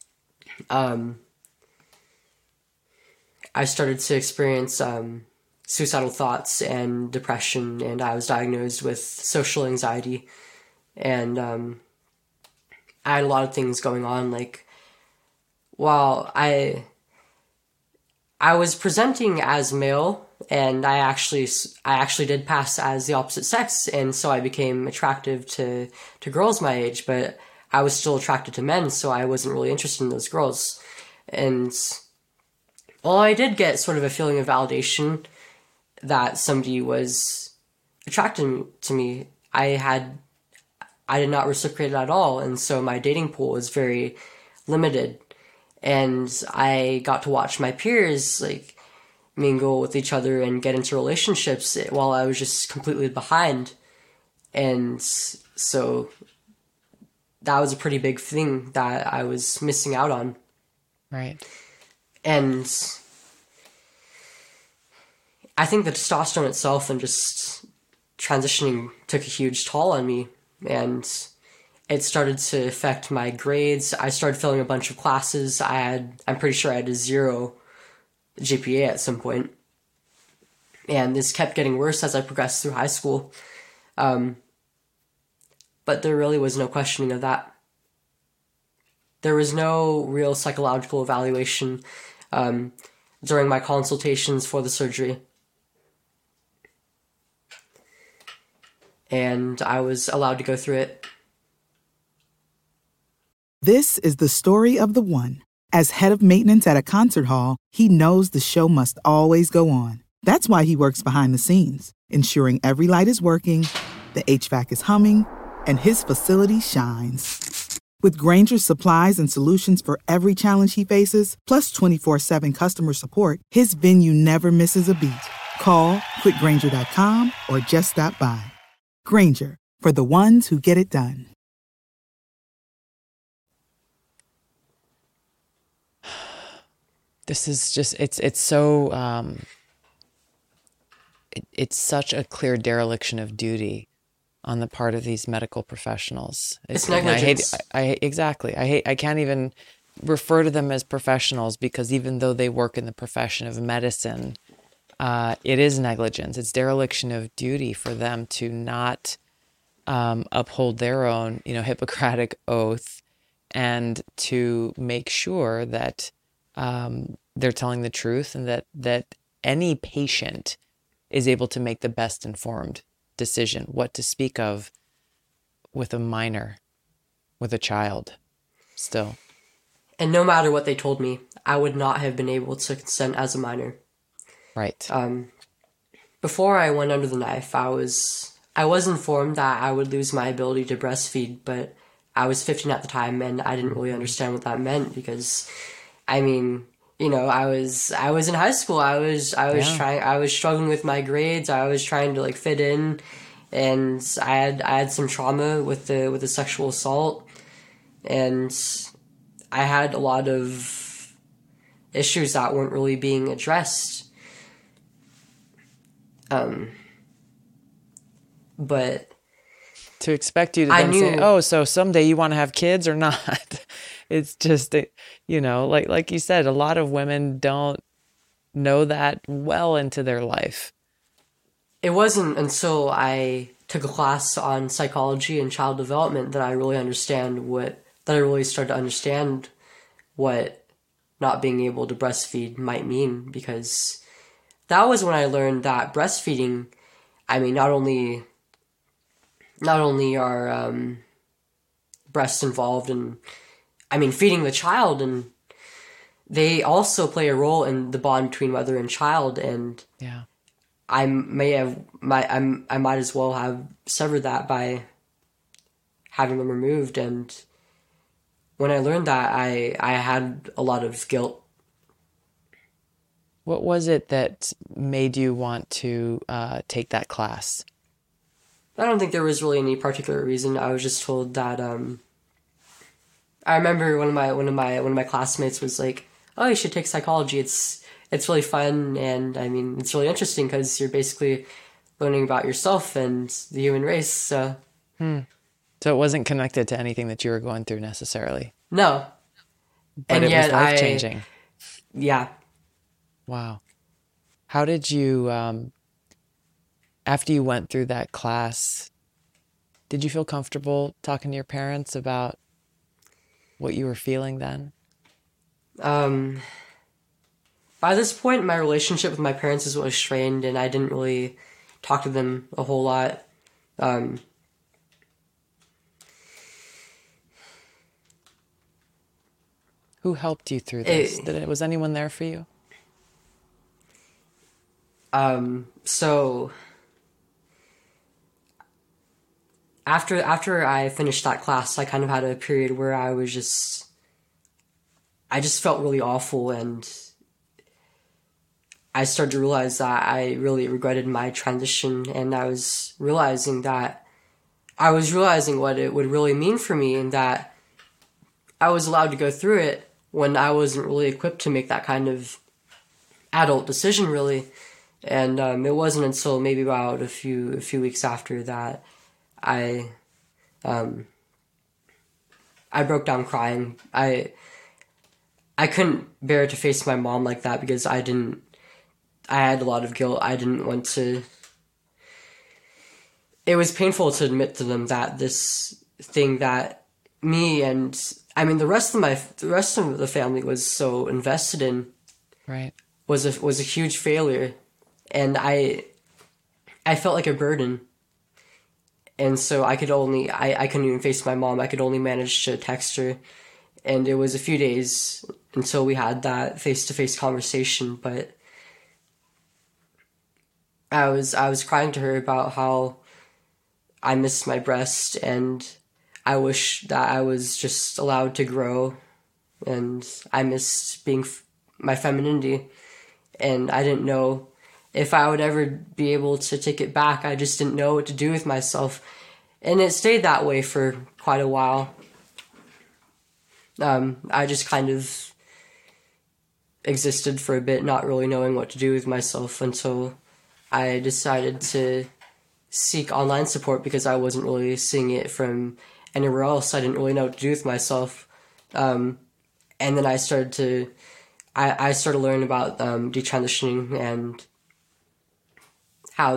I started to experience suicidal thoughts and depression, and I was diagnosed with social anxiety, and I had a lot of things going on. Like, while I was presenting as male, and I actually did pass as the opposite sex, and so I became attractive to girls my age, but I was still attracted to men, so I wasn't really interested in those girls. And while I did get sort of a feeling of validation that somebody was attracted to me, I did not reciprocate it at all, and so my dating pool was very limited. And I got to watch my peers like mingle with each other and get into relationships while I was just completely behind. And so that was a pretty big thing that I was missing out on. Right. And I think the testosterone itself and just transitioning took a huge toll on me, and it started to affect my grades. I started failing a bunch of classes. I'm pretty sure I had a 0 GPA at some point. And this kept getting worse as I progressed through high school. But there really was no questioning of that. There was no real psychological evaluation during my consultations for the surgery. And I was allowed to go through it. This is the story of the one. As head of maintenance at a concert hall, he knows the show must always go on. That's why he works behind the scenes, ensuring every light is working, the HVAC is humming, and his facility shines. With Grainger's supplies and solutions for every challenge he faces, plus 24/7 customer support, his venue never misses a beat. Call quickgrainger.com or just stop by. Grainger, for the ones who get it done. This is just, it's so, it's such a clear dereliction of duty on the part of these medical professionals. It's negligence. Exactly. I can't even refer to them as professionals, because even though they work in the profession of medicine, it is negligence. It's dereliction of duty for them to not uphold their own, Hippocratic oath, and to make sure that they're telling the truth, and that any patient is able to make the best informed decision, what to speak of with a minor, with a child still. And no matter what they told me, I would not have been able to consent as a minor. Right. Before I went under the knife, I was informed that I would lose my ability to breastfeed, but I was 15 at the time, and I didn't really understand what that meant because, I mean, you know, I was in high school. I was struggling with my grades. I was trying to like fit in, and I had some trauma with the sexual assault, and I had a lot of issues that weren't really being addressed. But to expect you to then say, "Oh, so someday you want to have kids or not?" It's just, you know, like you said, a lot of women don't know that well into their life. It wasn't until I took a class on psychology and child development that I really started to understand what not being able to breastfeed might mean, because that was when I learned that breastfeeding, I mean, not only are breasts involved in, I mean, feeding the child, and they also play a role in the bond between mother and child. And yeah, I might as well have severed that by having them removed. And when I learned that, I had a lot of guilt. What was it that made you want to take that class? I don't think there was really any particular reason. I was just told that. I remember one of my classmates was like, "Oh, you should take psychology. It's really fun, and I mean, it's really interesting because you're basically learning about yourself and the human race." So it wasn't connected to anything that you were going through necessarily. No, but it was life-changing. Yeah. Wow. How did you, after you went through that class, did you feel comfortable talking to your parents about what you were feeling then? By this point, my relationship with my parents was strained, and I didn't really talk to them a whole lot. Who helped you through this? Was anyone there for you? So after I finished that class, I kind of had a period where I just felt really awful, and I started to realize that I really regretted my transition, and I was realizing what it would really mean for me, and that I was allowed to go through it when I wasn't really equipped to make that kind of adult decision, really. And it wasn't until maybe about a few weeks after that I broke down crying. I couldn't bear to face my mom like that because I had a lot of guilt. I didn't want to. It was painful to admit to them that this thing that me and, I mean, the rest of the family was so invested in, right, was a huge failure. And I felt like a burden. And so I couldn't even face my mom. I could only manage to text her. And it was a few days until we had that face-to-face conversation. But I was crying to her about how I miss my breast, and I wish that I was just allowed to grow. And I missed being my femininity. And I didn't know if I would ever be able to take it back. I just didn't know what to do with myself. And it stayed that way for quite a while. I just kind of existed for a bit, not really knowing what to do with myself, until I decided to seek online support because I wasn't really seeing it from anywhere else. I didn't really know what to do with myself. And then I started to learn about detransitioning and how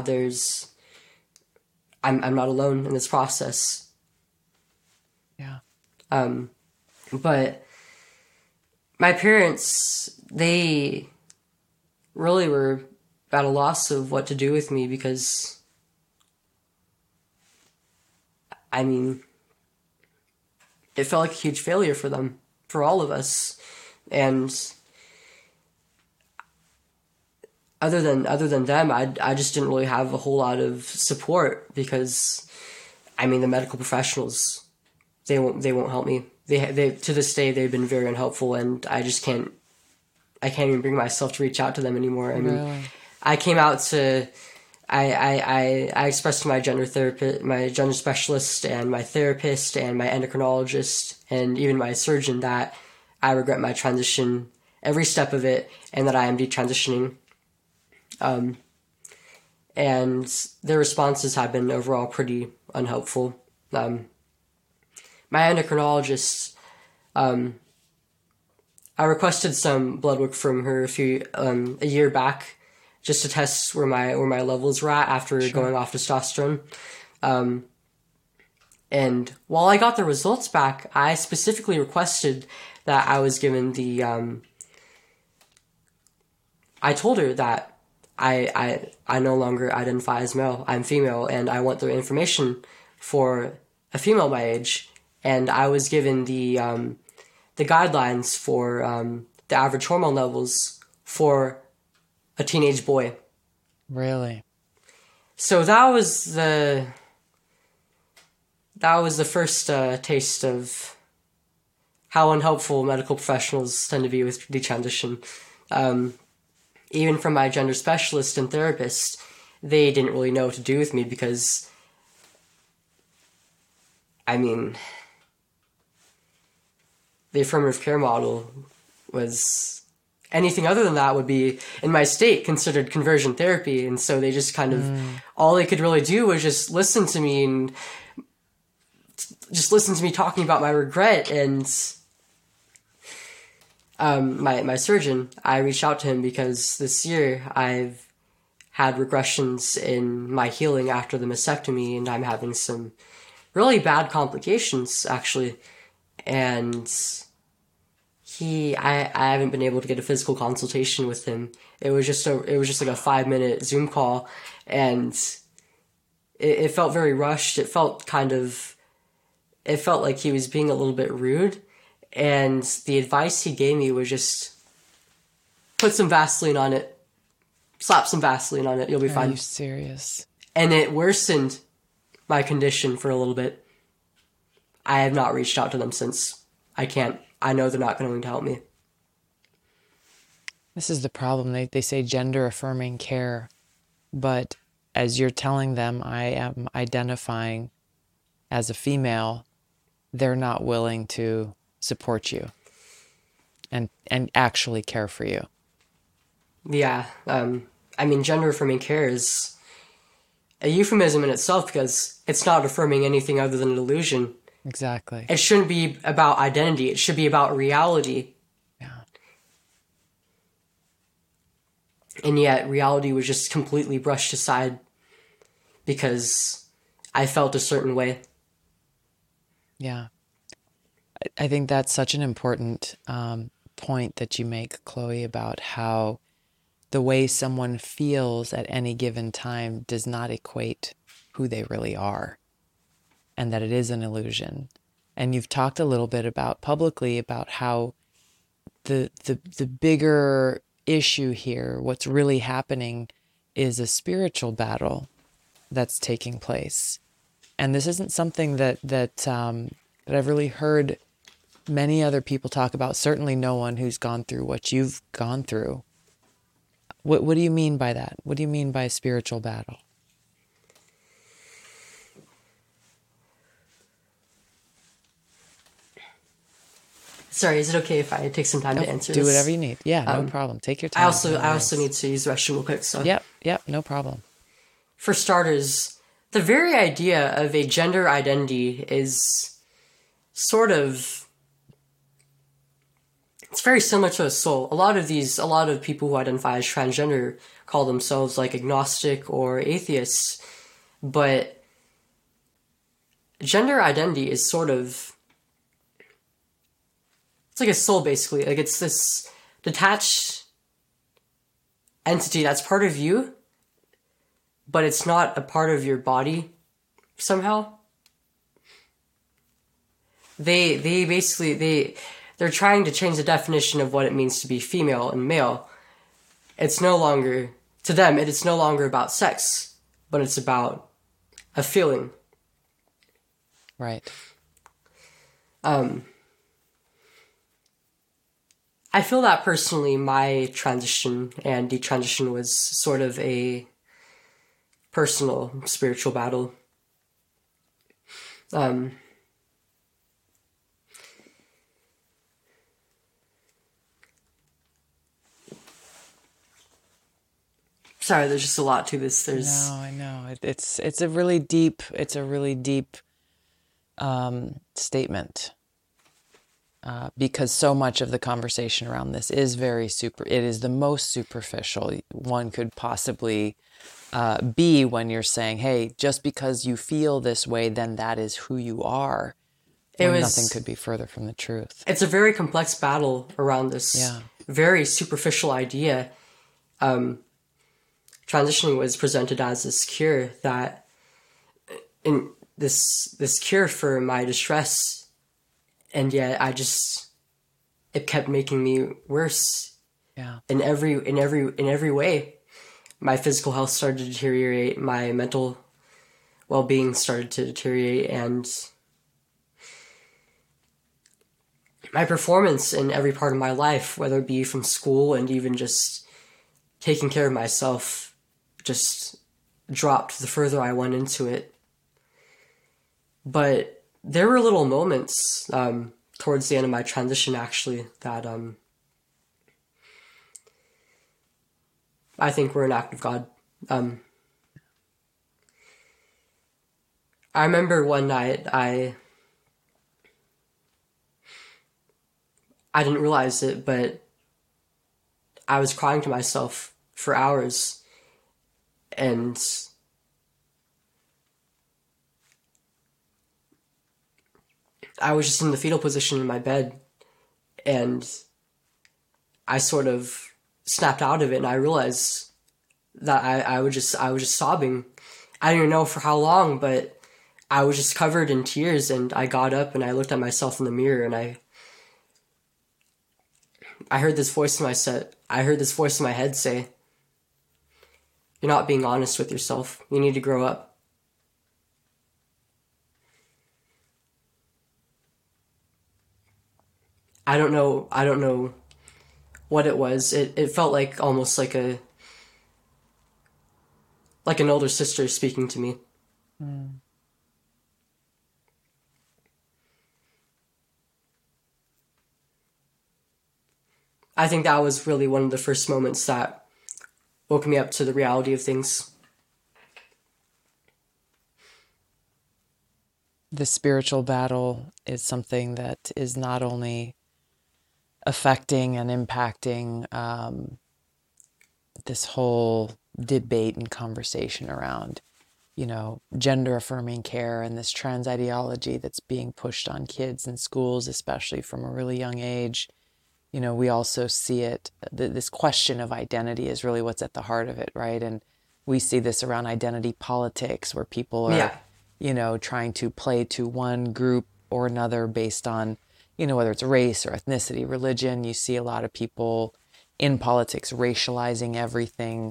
I'm not alone in this process. Yeah. But my parents, they really were at a loss of what to do with me because, I mean, it felt like a huge failure for them, for all of us. And other than them, I just didn't really have a whole lot of support because, I mean, the medical professionals, they won't help me. They to this day, they've been very unhelpful, and I can't even bring myself to reach out to them anymore. I mean, Really? I came out to, I expressed to my gender therapist, my gender specialist, and my therapist, and my endocrinologist, and even my surgeon that I regret my transition, every step of it, and that I am detransitioning. And their responses have been overall pretty unhelpful. My endocrinologist, I requested some blood work from her a year back, just to test where my levels were at after going off testosterone. And while I got the results back, I specifically requested that I was given the. I told her that I no longer identify as male. I'm female, and I want the information for a female my age. And I was given the guidelines for the average hormone levels for a teenage boy. Really? So that was the first taste of how unhelpful medical professionals tend to be with detransition. Even from my gender specialist and therapist, they didn't really know what to do with me because, I mean, the affirmative care model was anything other than that would be, in my state, considered conversion therapy. And so they just kind of, all they could really do was just listen to me and just listen to me talking about my regret. And my surgeon, I reached out to him because this year I've had regressions in my healing after the mastectomy, and I'm having some really bad complications, actually. And I haven't been able to get a physical consultation with him. It was just like a 5-minute Zoom call, and it felt very rushed. It felt like he was being a little bit rude, and the advice he gave me was just put some Vaseline on it, slap some Vaseline on it, you'll be fine. Are you serious? And it worsened my condition for a little bit. I have not reached out to them since. I can't. I know they're not going to help me. This is the problem. They say gender affirming care, but as you're telling them I am identifying as a female, they're not willing to support you and actually care for you. Yeah. I mean, gender affirming care is a euphemism in itself because it's not affirming anything other than an illusion. Exactly. It shouldn't be about identity. It should be about reality. Yeah. And yet reality was just completely brushed aside because I felt a certain way. Yeah. I think that's such an important point that you make, Chloe, about how the way someone feels at any given time does not equate who they really are, and that it is an illusion. And you've talked a little bit about publicly about how the bigger issue here, what's really happening, is a spiritual battle that's taking place. And this isn't something that I've really heard many other people talk about, certainly no one who's gone through what you've gone through. What do you mean by that? What do you mean by a spiritual battle? Sorry, is it okay if I take some time to answer this? Do this? whatever you need. Yeah, no problem. Take your time. I also need to use the restroom real quick. So. Yep, no problem. For starters, the very idea of a gender identity is sort of... It's very similar to a soul. A lot of people who identify as transgender call themselves like agnostic or atheists, but gender identity is sort of... it's like a soul, basically. Like, it's this detached entity that's part of you, but it's not a part of your body somehow. They're trying to change the definition of what it means to be female and male. It's no longer, to them, it is no longer about sex, but it's about a feeling. Right. I feel that personally, my transition and detransition was sort of a personal spiritual battle. Sorry, there's just a lot to this. No, I know. It's a really deep statement. Because so much of the conversation around this is it is the most superficial one could possibly be when you're saying, hey, just because you feel this way, then that is who you are. Nothing could be further from the truth. It's a very complex battle around this very superficial idea. Transitioning was presented as this cure this cure for my distress. And yet it kept making me worse. Yeah. In every way. My physical health started to deteriorate, my mental well-being started to deteriorate, and my performance in every part of my life, whether it be from school and even just taking care of myself, just dropped the further I went into it. But there were little moments towards the end of my transition, actually, that I think were an act of God. I remember one night I didn't realize it, but I was crying to myself for hours, and I was just in the fetal position in my bed, and I sort of snapped out of it, and I realized that I was just sobbing. I didn't even know for how long, but I was just covered in tears, and I got up and I looked at myself in the mirror, and I heard this voice in my head say, "You're not being honest with yourself. You need to grow up." I don't know what it was. It felt like almost like an older sister speaking to me. Mm. I think that was really one of the first moments that woke me up to the reality of things. The spiritual battle is something that is not only affecting and impacting this whole debate and conversation around, gender affirming care and this trans ideology that's being pushed on kids in schools, especially from a really young age. We also see it, this question of identity is really what's at the heart of it, right? And we see this around identity politics, where people are, trying to play to one group or another based on, whether it's race or ethnicity, religion. You see a lot of people in politics racializing everything,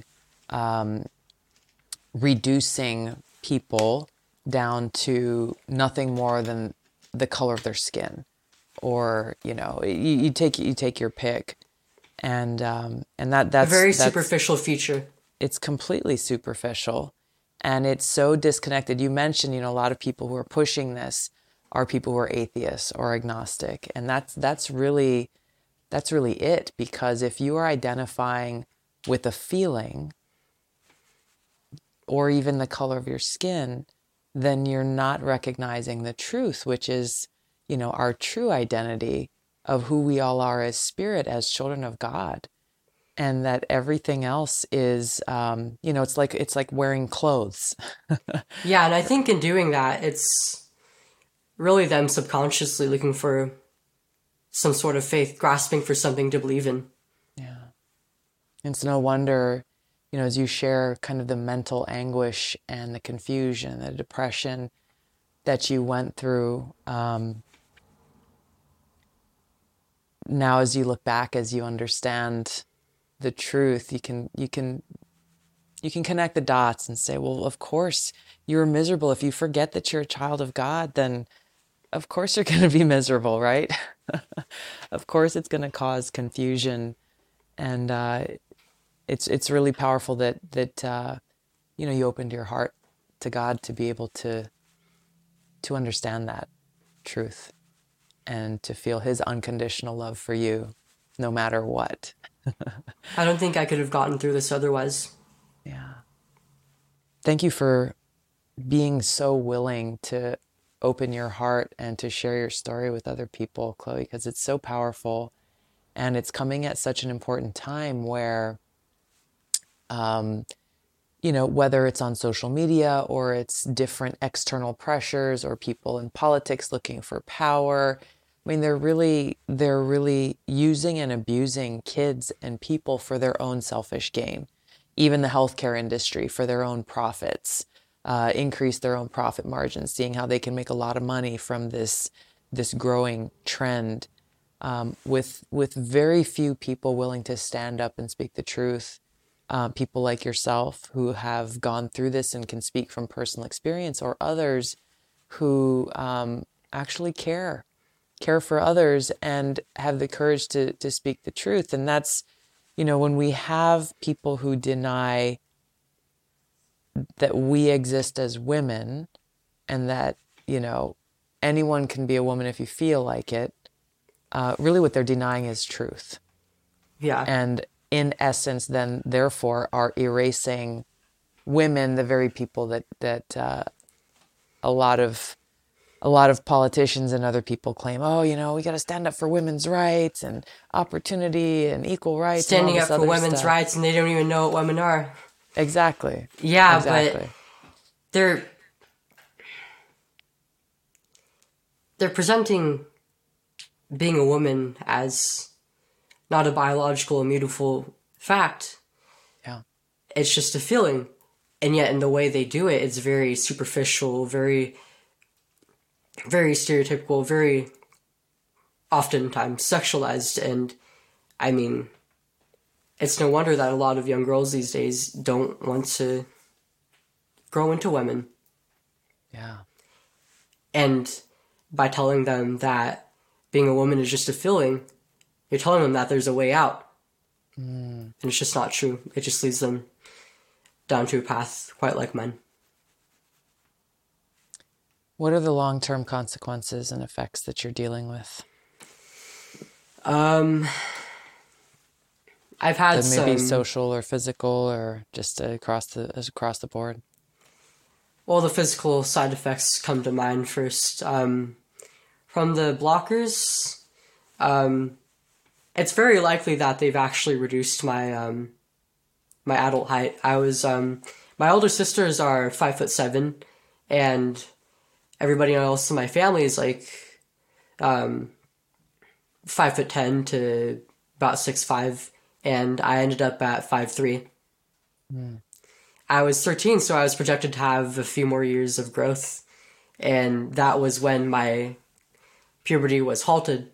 reducing people down to nothing more than the color of their skin, or you take your pick, and that's a very superficial feature. It's completely superficial, and it's so disconnected. You mentioned a lot of people who are pushing this are people who are atheists or agnostic, and that's really it. Because if you are identifying with a feeling or even the color of your skin, then you're not recognizing the truth, which is our true identity of who we all are as spirit, as children of God, and that everything else is it's like wearing clothes. Yeah, and I think in doing that, it's really them subconsciously looking for some sort of faith, grasping for something to believe in. Yeah. It's no wonder, as you share kind of the mental anguish and the confusion, the depression that you went through, now as you look back, as you understand the truth, you can connect the dots and say, well, of course you're miserable. If you forget that you're a child of God, then of course you're going to be miserable, right? Of course it's going to cause confusion. And it's really powerful that you opened your heart to God to be able to understand that truth and to feel his unconditional love for you no matter what. I don't think I could have gotten through this otherwise. Yeah. Thank you for being so willing to open your heart and to share your story with other people, Chloe, because it's so powerful. And it's coming at such an important time where, whether it's on social media or it's different external pressures or people in politics looking for power, I mean, they're really using and abusing kids and people for their own selfish gain. Even the healthcare industry for their own profits, increase their own profit margins, seeing how they can make a lot of money from this growing trend, with very few people willing to stand up and speak the truth. People like yourself who have gone through this and can speak from personal experience, or others who actually care for others and have the courage to speak the truth. And that's, when we have people who deny that we exist as women and that, anyone can be a woman if you feel like it, really what they're denying is truth. Yeah. And in essence, then, therefore, are erasing women, the very people that a lot of politicians and other people claim, we got to stand up for women's rights and opportunity and equal rights. Standing up for women's rights, and they don't even know what women are. Exactly. Yeah, exactly. But they're presenting being a woman as not a biological, immutable fact. Yeah. It's just a feeling. And yet in the way they do it, it's very superficial, very, very stereotypical, very oftentimes sexualized. And I mean, it's no wonder that a lot of young girls these days don't want to grow into women. Yeah. And by telling them that being a woman is just a feeling, you're telling them that there's a way out. And it's just not true. It just leads them down to a path quite like men. What are the long-term consequences and effects that you're dealing with? I've had that may be social or physical or just across the board. Well, the physical side effects come to mind first. From the blockers, it's very likely that they've actually reduced my my adult height. I was my older sisters are 5'7", and everybody else in my family is like 5'10" to about 6'5", and I ended up at 5'3". I was 13, so I was projected to have a few more years of growth, and that was when my puberty was halted.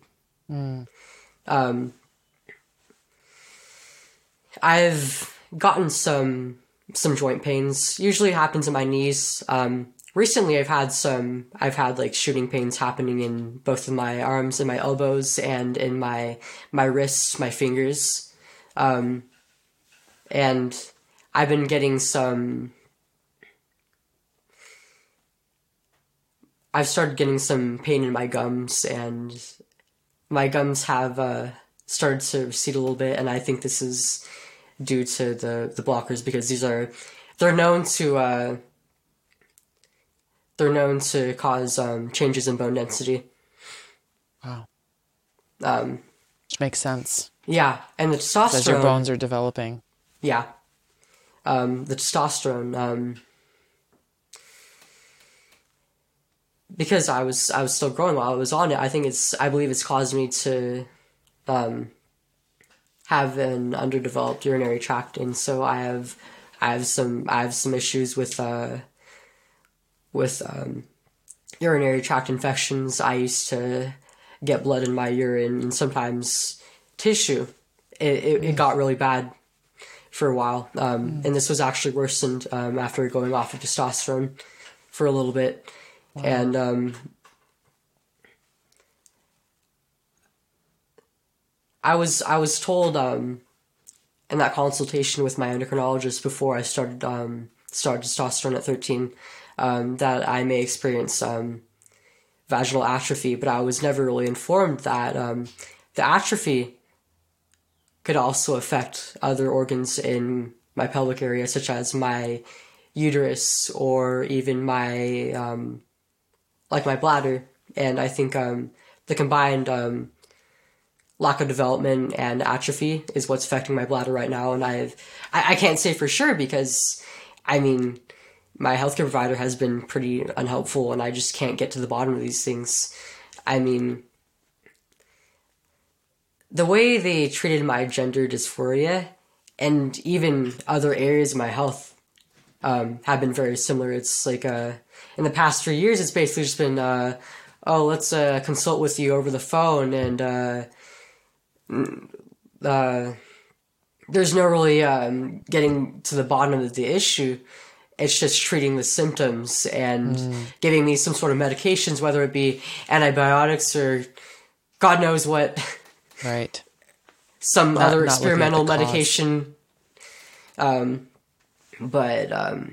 I've gotten some joint pains. Usually it happens in my knees. Recently I've had like shooting pains happening in both of my arms and my elbows and in my wrists, my fingers. And I've been getting I've started getting some pain in my gums, and my gums have started to recede a little bit, and I think this is due to the blockers, because they're known to cause changes in bone density. Wow. Which makes sense. Yeah, and the testosterone... As your bones are developing. Yeah. The testosterone... because I was still growing while I was on it, I believe it's caused me to have an underdeveloped urinary tract, and so I have some issues with urinary tract infections. I used to get blood in my urine and sometimes tissue. It got really bad for a while, and this was actually worsened after going off of testosterone for a little bit. Wow. And I was told in that consultation with my endocrinologist before I started testosterone at 13 that I may experience vaginal atrophy, but I was never really informed that the atrophy could also affect other organs in my pelvic area, such as my uterus or even my like my bladder. And I think the combined lack of development and atrophy is what's affecting my bladder right now. And I can't say for sure because, I mean, my healthcare provider has been pretty unhelpful and I just can't get to the bottom of these things. I mean, the way they treated my gender dysphoria and even other areas of my health have been very similar. It's like, in the past 3 years, it's basically just been, let's consult with you over the phone, and there's no really getting to the bottom of the issue. It's just treating the symptoms and giving me some sort of medications, whether it be antibiotics or God knows what. Right. Some other experimental medication. But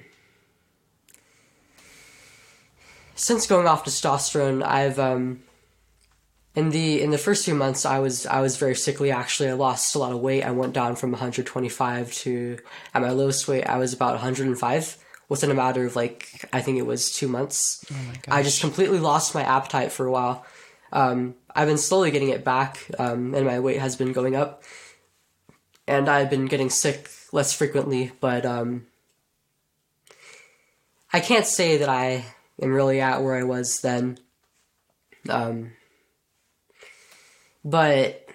since going off testosterone, I've in the first few months I was very sickly. Actually, I lost a lot of weight. I went down from 125 to, at my lowest weight, I was about 105 within a matter of, like, I think it was 2 months. Oh my gosh. I just completely lost my appetite for a while. I've been slowly getting it back, and my weight has been going up. And I've been getting sick less frequently, but I can't say that I am really at where I was then. But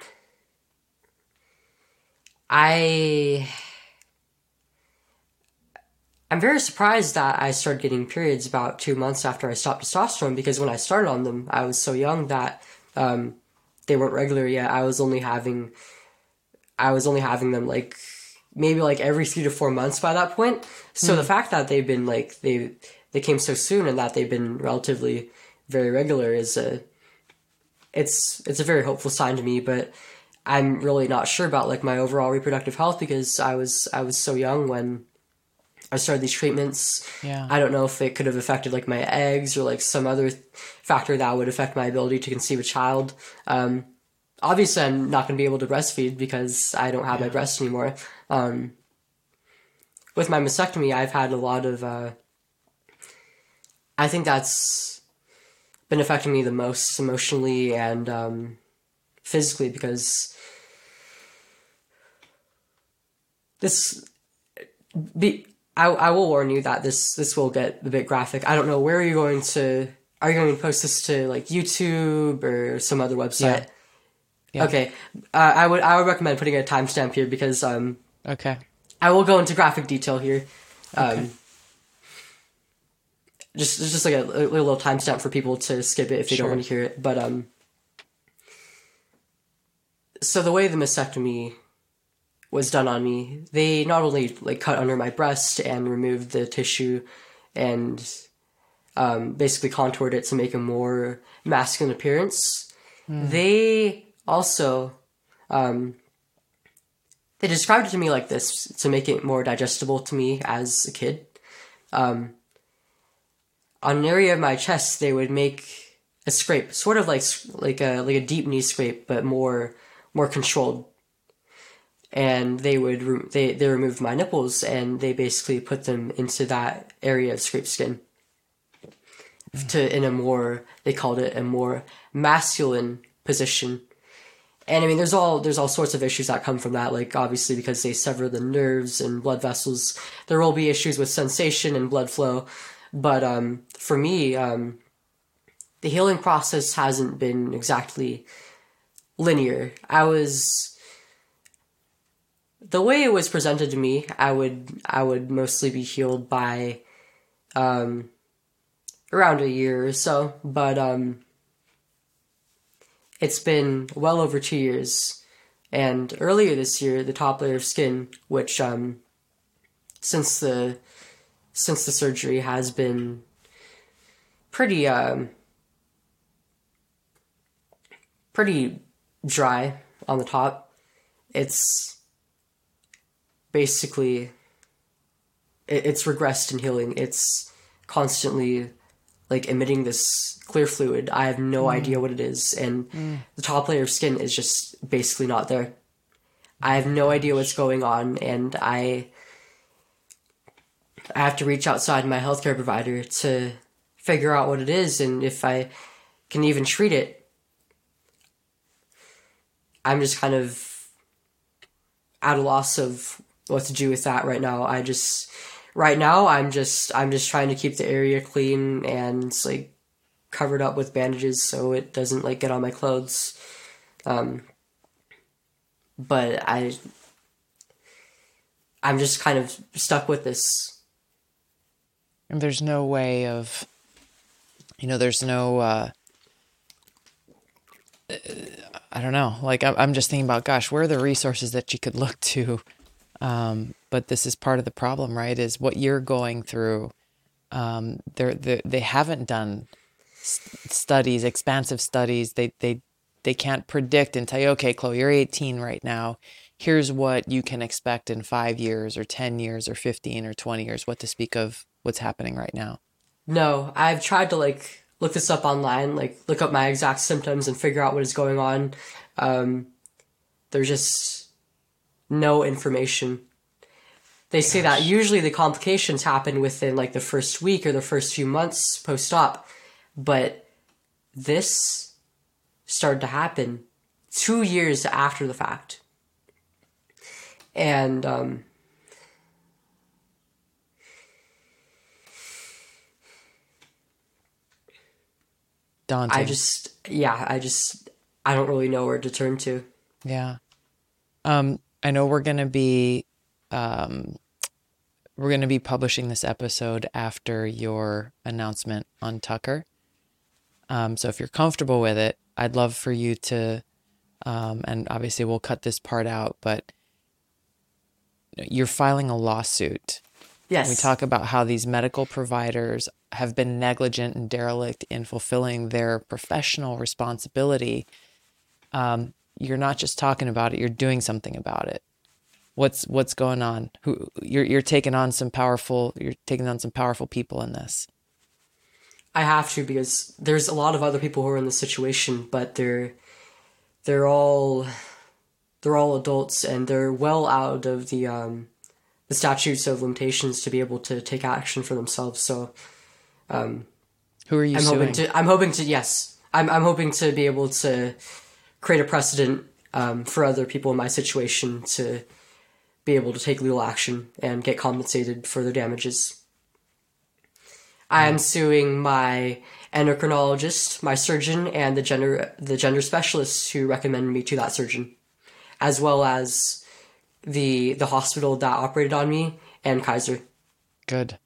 I'm very surprised that I started getting periods about 2 months after I stopped testosterone, because when I started on them, I was so young that they weren't regular yet. I was only having them like maybe like every 3 to 4 months by that point. So the fact that they've been like they came so soon and that they've been relatively very regular is it's a very hopeful sign to me. But I'm really not sure about like my overall reproductive health because I was so young when I started these treatments. Yeah. I don't know if it could have affected like my eggs or like some other factor that would affect my ability to conceive a child. Obviously, I'm not going to be able to breastfeed because I don't have my breasts anymore. With my mastectomy, I've had a lot of... I think that's been affecting me the most emotionally and physically because I will warn you that this will get a bit graphic. I don't know, where are you going to... Are you going to post this to like YouTube or some other website? Yeah. Yeah. Okay, I would recommend putting a timestamp here because okay, I will go into graphic detail here. Okay. Just like a little timestamp for people to skip it if they don't want to hear it. But so the way the mastectomy was done on me, they not only like cut under my breast and removed the tissue and basically contoured it to make a more masculine appearance. They also, they described it to me like this to make it more digestible to me as a kid. On an area of my chest, they would make a scrape, sort of like a deep knee scrape, but more controlled. And they removed my nipples and they basically put them into that area of scraped skin. They called it a more masculine position. And I mean, there's all sorts of issues that come from that, like obviously because they sever the nerves and blood vessels, there will be issues with sensation and blood flow. But for me, the healing process hasn't been exactly linear. The way it was presented to me, I would mostly be healed by around a year or so, but it's been well over 2 years. And earlier this year, the top layer of skin, which since the surgery has been pretty dry on the top, it's basically, it's regressed in healing. It's constantly like emitting this clear fluid. I have no idea what it is, and the top layer of skin is just basically not there. I have no idea what's going on, and I have to reach outside my healthcare provider to figure out what it is and if I can even treat it. I'm just kind of at a loss of what to do with that right now. Right now, I'm just trying to keep the area clean and like covered up with bandages so it doesn't like get on my clothes. But I'm just kind of stuck with this. And there's no way of, there's no, I don't know. Like I'm just thinking about, gosh, where are the resources that you could look to? But this is part of the problem, right? Is what you're going through. They haven't done studies, expansive studies. They can't predict and tell you, okay, Chloe, you're 18 right now. Here's what you can expect in 5 years or 10 years or 15 or 20 years, what to speak of what's happening right now. No, I've tried to like look this up online, like look up my exact symptoms and figure out what is going on. There's just no information. They say that usually the complications happen within like the first week or the first few months post-op, but this started to happen 2 years after the fact. And daunting. I don't really know where to turn to. Yeah. I know we're going to be publishing this episode after your announcement on Tucker. So if you're comfortable with it, I'd love for you to, and obviously we'll cut this part out, but you're filing a lawsuit. Yes. We talk about how these medical providers have been negligent and derelict in fulfilling their professional responsibility. You're not just talking about it, you're doing something about it. What's going on? You're taking on some powerful people in this. I have to, because there's a lot of other people who are in this situation, but they're all adults and they're well out of the statutes of limitations to be able to take action for themselves. So, who are you suing? I'm hoping to be able to create a precedent for other people in my situation to be able to take legal action and get compensated for their damages. I am suing my endocrinologist, my surgeon, and the gender specialist who recommended me to that surgeon, as well as the hospital that operated on me and Kaiser. Good.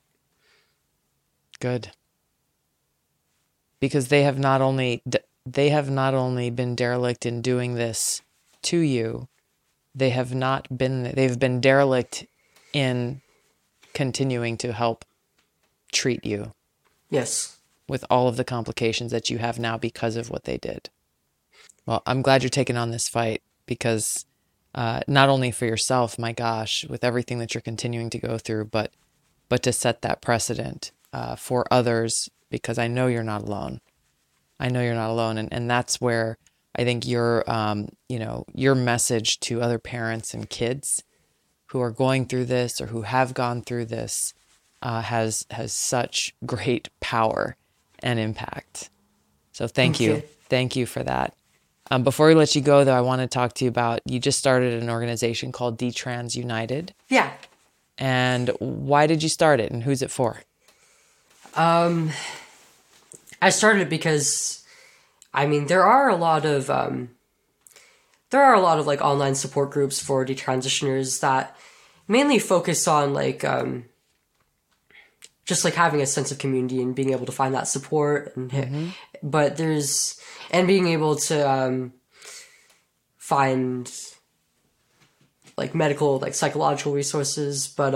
Because they have not only been derelict in doing this to you, they've been derelict in continuing to help treat you. Yes. With all of the complications that you have now because of what they did. Well, I'm glad you're taking on this fight, because not only for yourself, my gosh, with everything that you're continuing to go through, but to set that precedent for others, because I know you're not alone. And that's where I think your message to other parents and kids who are going through this or who have gone through this has such great power and impact. So thank you. Thank you for that. Before we let you go, though, I want to talk to you about, you just started an organization called Detrans United. Yeah. And why did you start it, and who's it for? I started because, I mean, there are a lot of like online support groups for detransitioners that mainly focus on like just like having a sense of community and being able to find that support, and but there's being able to find like medical, like psychological resources, but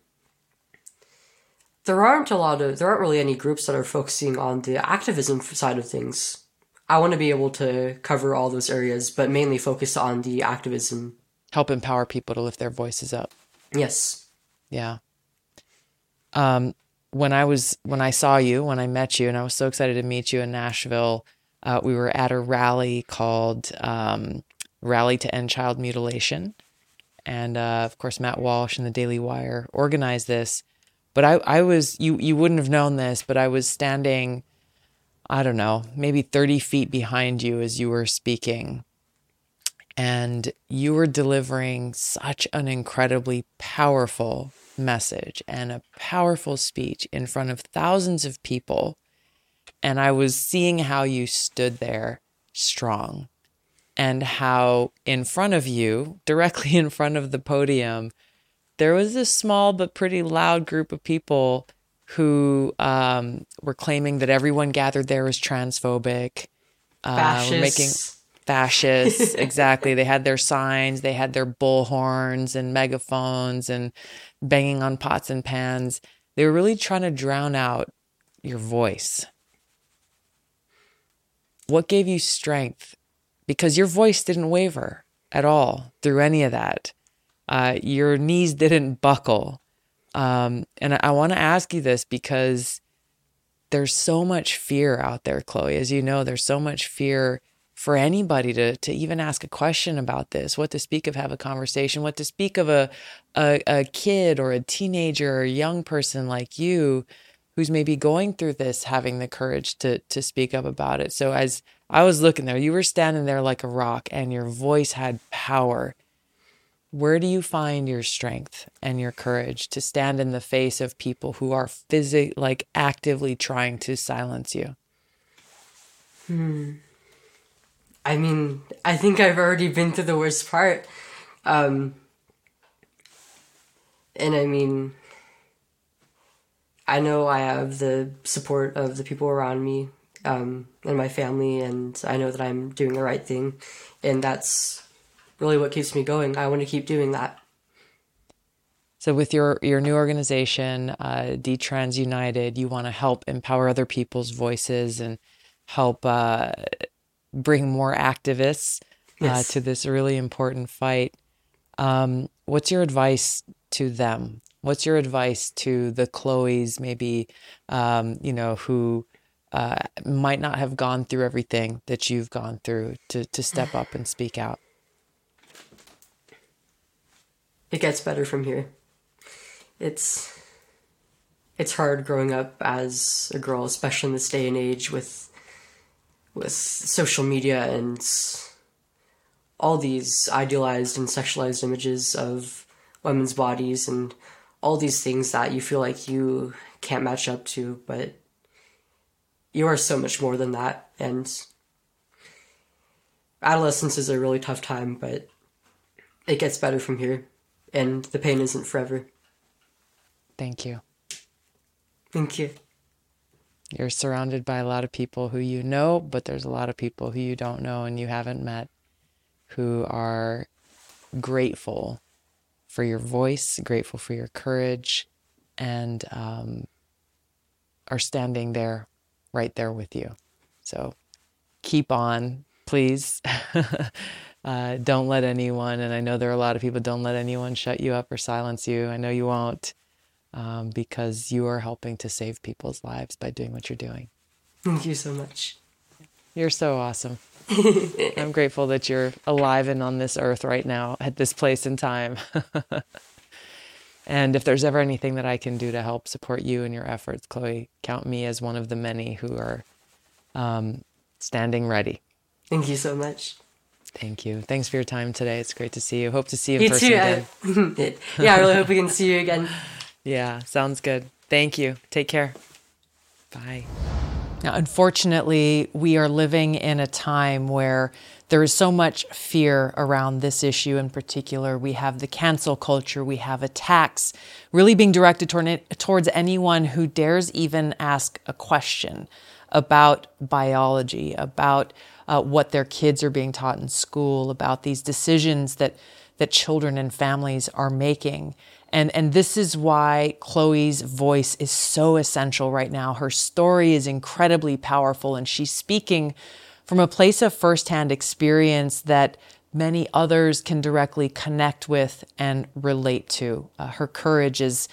there aren't really any groups that are focusing on the activism side of things. I want to be able to cover all those areas, but mainly focus on the activism. Help empower people to lift their voices up. Yes. Yeah. When I saw you, when I met you, and I was so excited to meet you in Nashville, we were at a rally called Rally to End Child Mutilation. And of course, Matt Walsh and the Daily Wire organized this. But I was, you wouldn't have known this, but I was standing, I don't know, maybe 30 feet behind you as you were speaking. And you were delivering such an incredibly powerful message and a powerful speech in front of thousands of people. And I was seeing how you stood there strong, and how in front of you, directly in front of the podium, there was this small but pretty loud group of people who were claiming that everyone gathered there was transphobic. Fascists, exactly. They had their signs, they had their bullhorns and megaphones and banging on pots and pans. They were really trying to drown out your voice. What gave you strength? Because your voice didn't waver at all through any of that. Your knees didn't buckle. And I want to ask you this because there's so much fear out there, Chloe. As you know, there's so much fear for anybody to even ask a question about this, what to speak of, have a conversation, what to speak of a kid or a teenager or a young person like you who's maybe going through this, having the courage to speak up about it. So as I was looking there, you were standing there like a rock and your voice had power. Where do you find your strength and your courage to stand in the face of people who are actively trying to silence you? I mean, I think I've already been through the worst part. And I mean, I know I have the support of the people around me, and my family, and I know that I'm doing the right thing. And that's really what keeps me going. I want to keep doing that. So with your new organization, Detrans United, you want to help empower other people's voices and help bring more activists to this really important fight. What's your advice to them? What's your advice to the Chloes, maybe, who might not have gone through everything that you've gone through to step up and speak out? It gets better from here. It's hard growing up as a girl, especially in this day and age with social media and all these idealized and sexualized images of women's bodies and all these things that you feel like you can't match up to, but you are so much more than that. And adolescence is a really tough time, but it gets better from here, and the pain isn't forever. Thank you. Thank you. You're surrounded by a lot of people who you know, but there's a lot of people who you don't know and you haven't met who are grateful for your voice, grateful for your courage, and are standing there, right there with you. So keep on, please. Don't let anyone, and I know there are a lot of people, don't let anyone shut you up or silence you. I know you won't. Because you are helping to save people's lives by doing what you're doing. Thank you so much. You're so awesome. I'm grateful that you're alive and on this earth right now at this place and time. And if there's ever anything that I can do to help support you in your efforts, Chloe, count me as one of the many who are standing ready. Thank you so much. Thank you. Thanks for your time today. It's great to see you. Hope to see you in person again. Yeah, I really hope we can see you again. Yeah, sounds good. Thank you. Take care. Bye. Now, unfortunately, we are living in a time where there is so much fear around this issue in particular. We have the cancel culture, we have attacks really being directed towards anyone who dares even ask a question about biology, about what their kids are being taught in school, about these decisions that children and families are making. And this is why Chloe's voice is so essential right now. Her story is incredibly powerful, and she's speaking from a place of firsthand experience that many others can directly connect with and relate to. Her courage is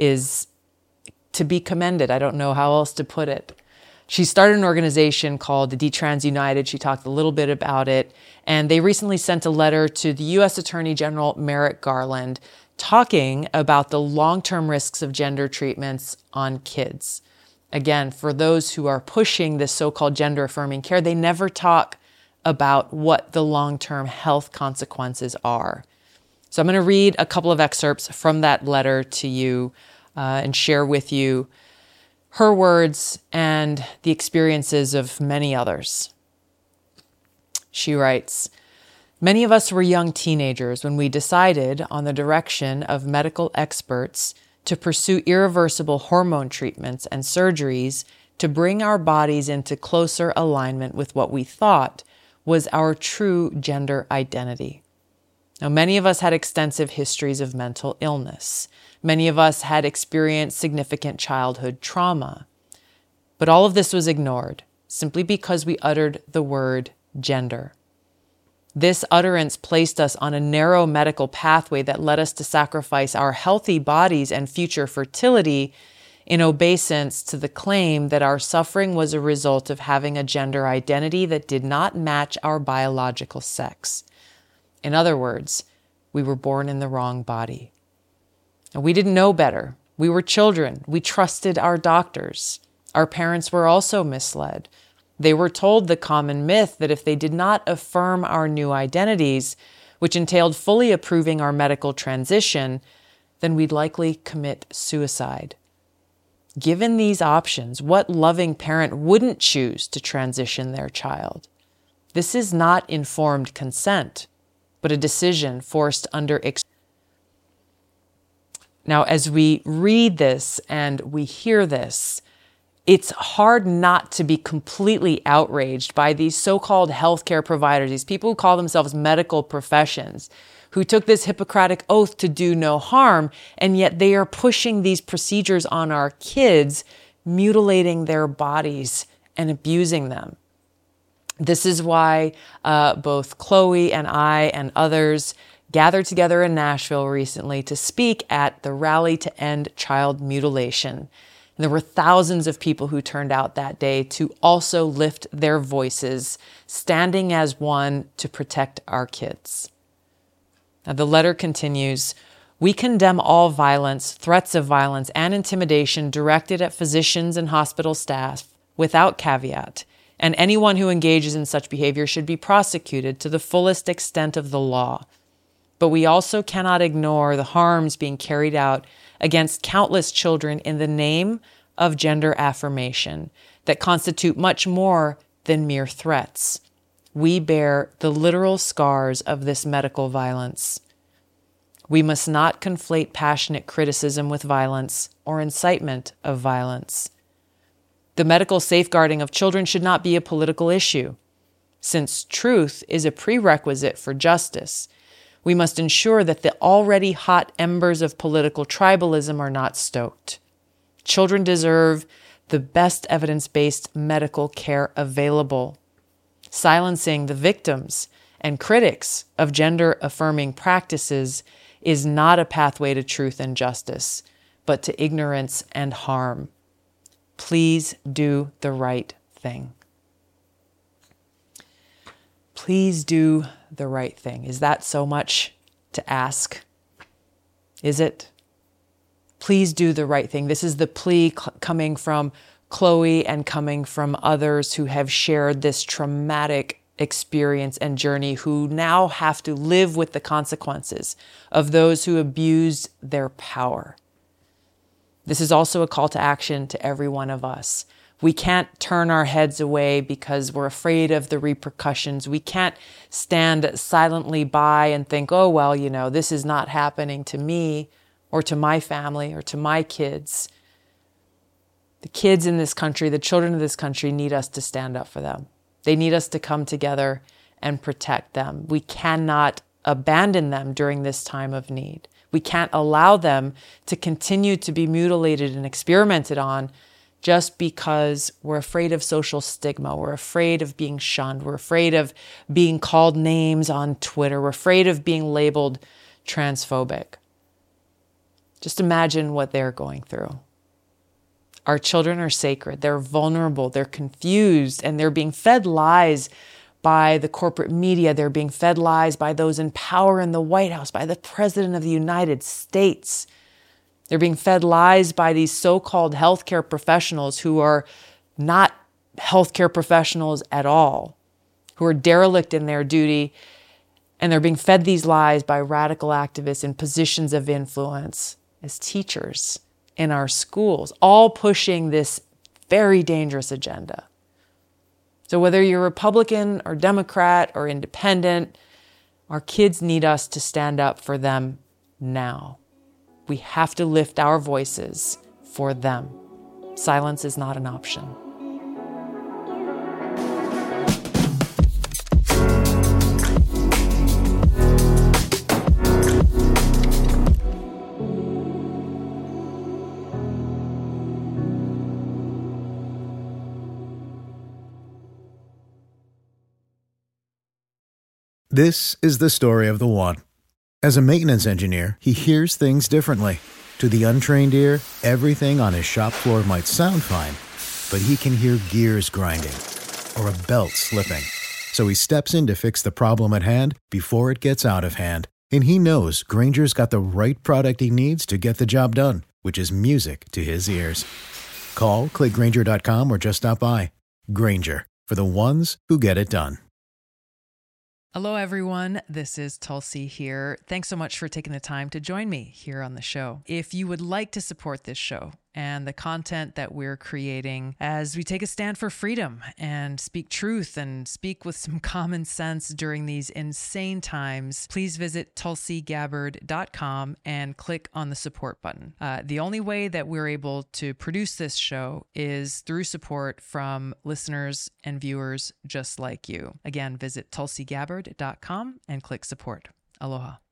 to be commended. I don't know how else to put it. She started an organization called the Detrans United. She talked a little bit about it. And they recently sent a letter to the U.S. Attorney General Merrick Garland talking about the long-term risks of gender treatments on kids. Again, for those who are pushing this so-called gender-affirming care, they never talk about what the long-term health consequences are. So I'm going to read a couple of excerpts from that letter to you and share with you her words and the experiences of many others. She writes, "Many of us were young teenagers when we decided, on the direction of medical experts, to pursue irreversible hormone treatments and surgeries to bring our bodies into closer alignment with what we thought was our true gender identity. Now, many of us had extensive histories of mental illness. Many of us had experienced significant childhood trauma. But all of this was ignored simply because we uttered the word gender. This utterance placed us on a narrow medical pathway that led us to sacrifice our healthy bodies and future fertility in obeisance to the claim that our suffering was a result of having a gender identity that did not match our biological sex. In other words, we were born in the wrong body. And we didn't know better. We were children. We trusted our doctors. Our parents were also misled. They were told the common myth that if they did not affirm our new identities, which entailed fully approving our medical transition, then we'd likely commit suicide. Given these options, what loving parent wouldn't choose to transition their child? This is not informed consent, but a decision forced under Now, as we read this and we hear this, it's hard not to be completely outraged by these so-called healthcare providers, these people who call themselves medical professions, who took this Hippocratic oath to do no harm, and yet they are pushing these procedures on our kids, mutilating their bodies and abusing them. This is why both Chloe and I and others gathered together in Nashville recently to speak at the Rally to End Child Mutilation. And there were thousands of people who turned out that day to also lift their voices, standing as one to protect our kids. Now, the letter continues, "We condemn all violence, threats of violence, and intimidation directed at physicians and hospital staff without caveat, and anyone who engages in such behavior should be prosecuted to the fullest extent of the law. But we also cannot ignore the harms being carried out against countless children in the name of gender affirmation that constitute much more than mere threats. We bear the literal scars of this medical violence. We must not conflate passionate criticism with violence or incitement of violence. The medical safeguarding of children should not be a political issue. Since truth is a prerequisite for justice, we must ensure that the already hot embers of political tribalism are not stoked. Children deserve the best evidence-based medical care available. Silencing the victims and critics of gender-affirming practices is not a pathway to truth and justice, but to ignorance and harm. Please do the right thing." Please do the right thing. Is that so much to ask? Is it? Please do the right thing. This is the plea coming from Chloe and coming from others who have shared this traumatic experience and journey, who now have to live with the consequences of those who abused their power. This is also a call to action to every one of us. We can't turn our heads away because we're afraid of the repercussions. We can't stand silently by and think, oh, well, this is not happening to me or to my family or to my kids. The kids in this country, the children of this country need us to stand up for them. They need us to come together and protect them. We cannot abandon them during this time of need. We can't allow them to continue to be mutilated and experimented on just because we're afraid of social stigma. We're afraid of being shunned. We're afraid of being called names on Twitter. We're afraid of being labeled transphobic. Just imagine what they're going through. Our children are sacred. They're vulnerable. They're confused, and they're being fed lies by the corporate media. They're being fed lies by those in power in the White House, by the President of the United States. They're being fed lies by these so-called healthcare professionals who are not healthcare professionals at all, who are derelict in their duty, and they're being fed these lies by radical activists in positions of influence as teachers in our schools, all pushing this very dangerous agenda. So whether you're Republican or Democrat or independent, our kids need us to stand up for them now. We have to lift our voices for them. Silence is not an option. This is the story of the one. As a maintenance engineer, he hears things differently. To the untrained ear, everything on his shop floor might sound fine, but he can hear gears grinding or a belt slipping. So he steps in to fix the problem at hand before it gets out of hand. And he knows Grainger's got the right product he needs to get the job done, which is music to his ears. Call, click Grainger.com, or just stop by. Grainger, for the ones who get it done. Hello, everyone. This is Tulsi here. Thanks so much for taking the time to join me here on the show. If you would like to support this show and the content that we're creating as we take a stand for freedom and speak truth and speak with some common sense during these insane times, please visit tulsigabbard.com and click on the support button. The only way that we're able to produce this show is through support from listeners and viewers just like you. Again, visit tulsigabbard.com and click support. Aloha.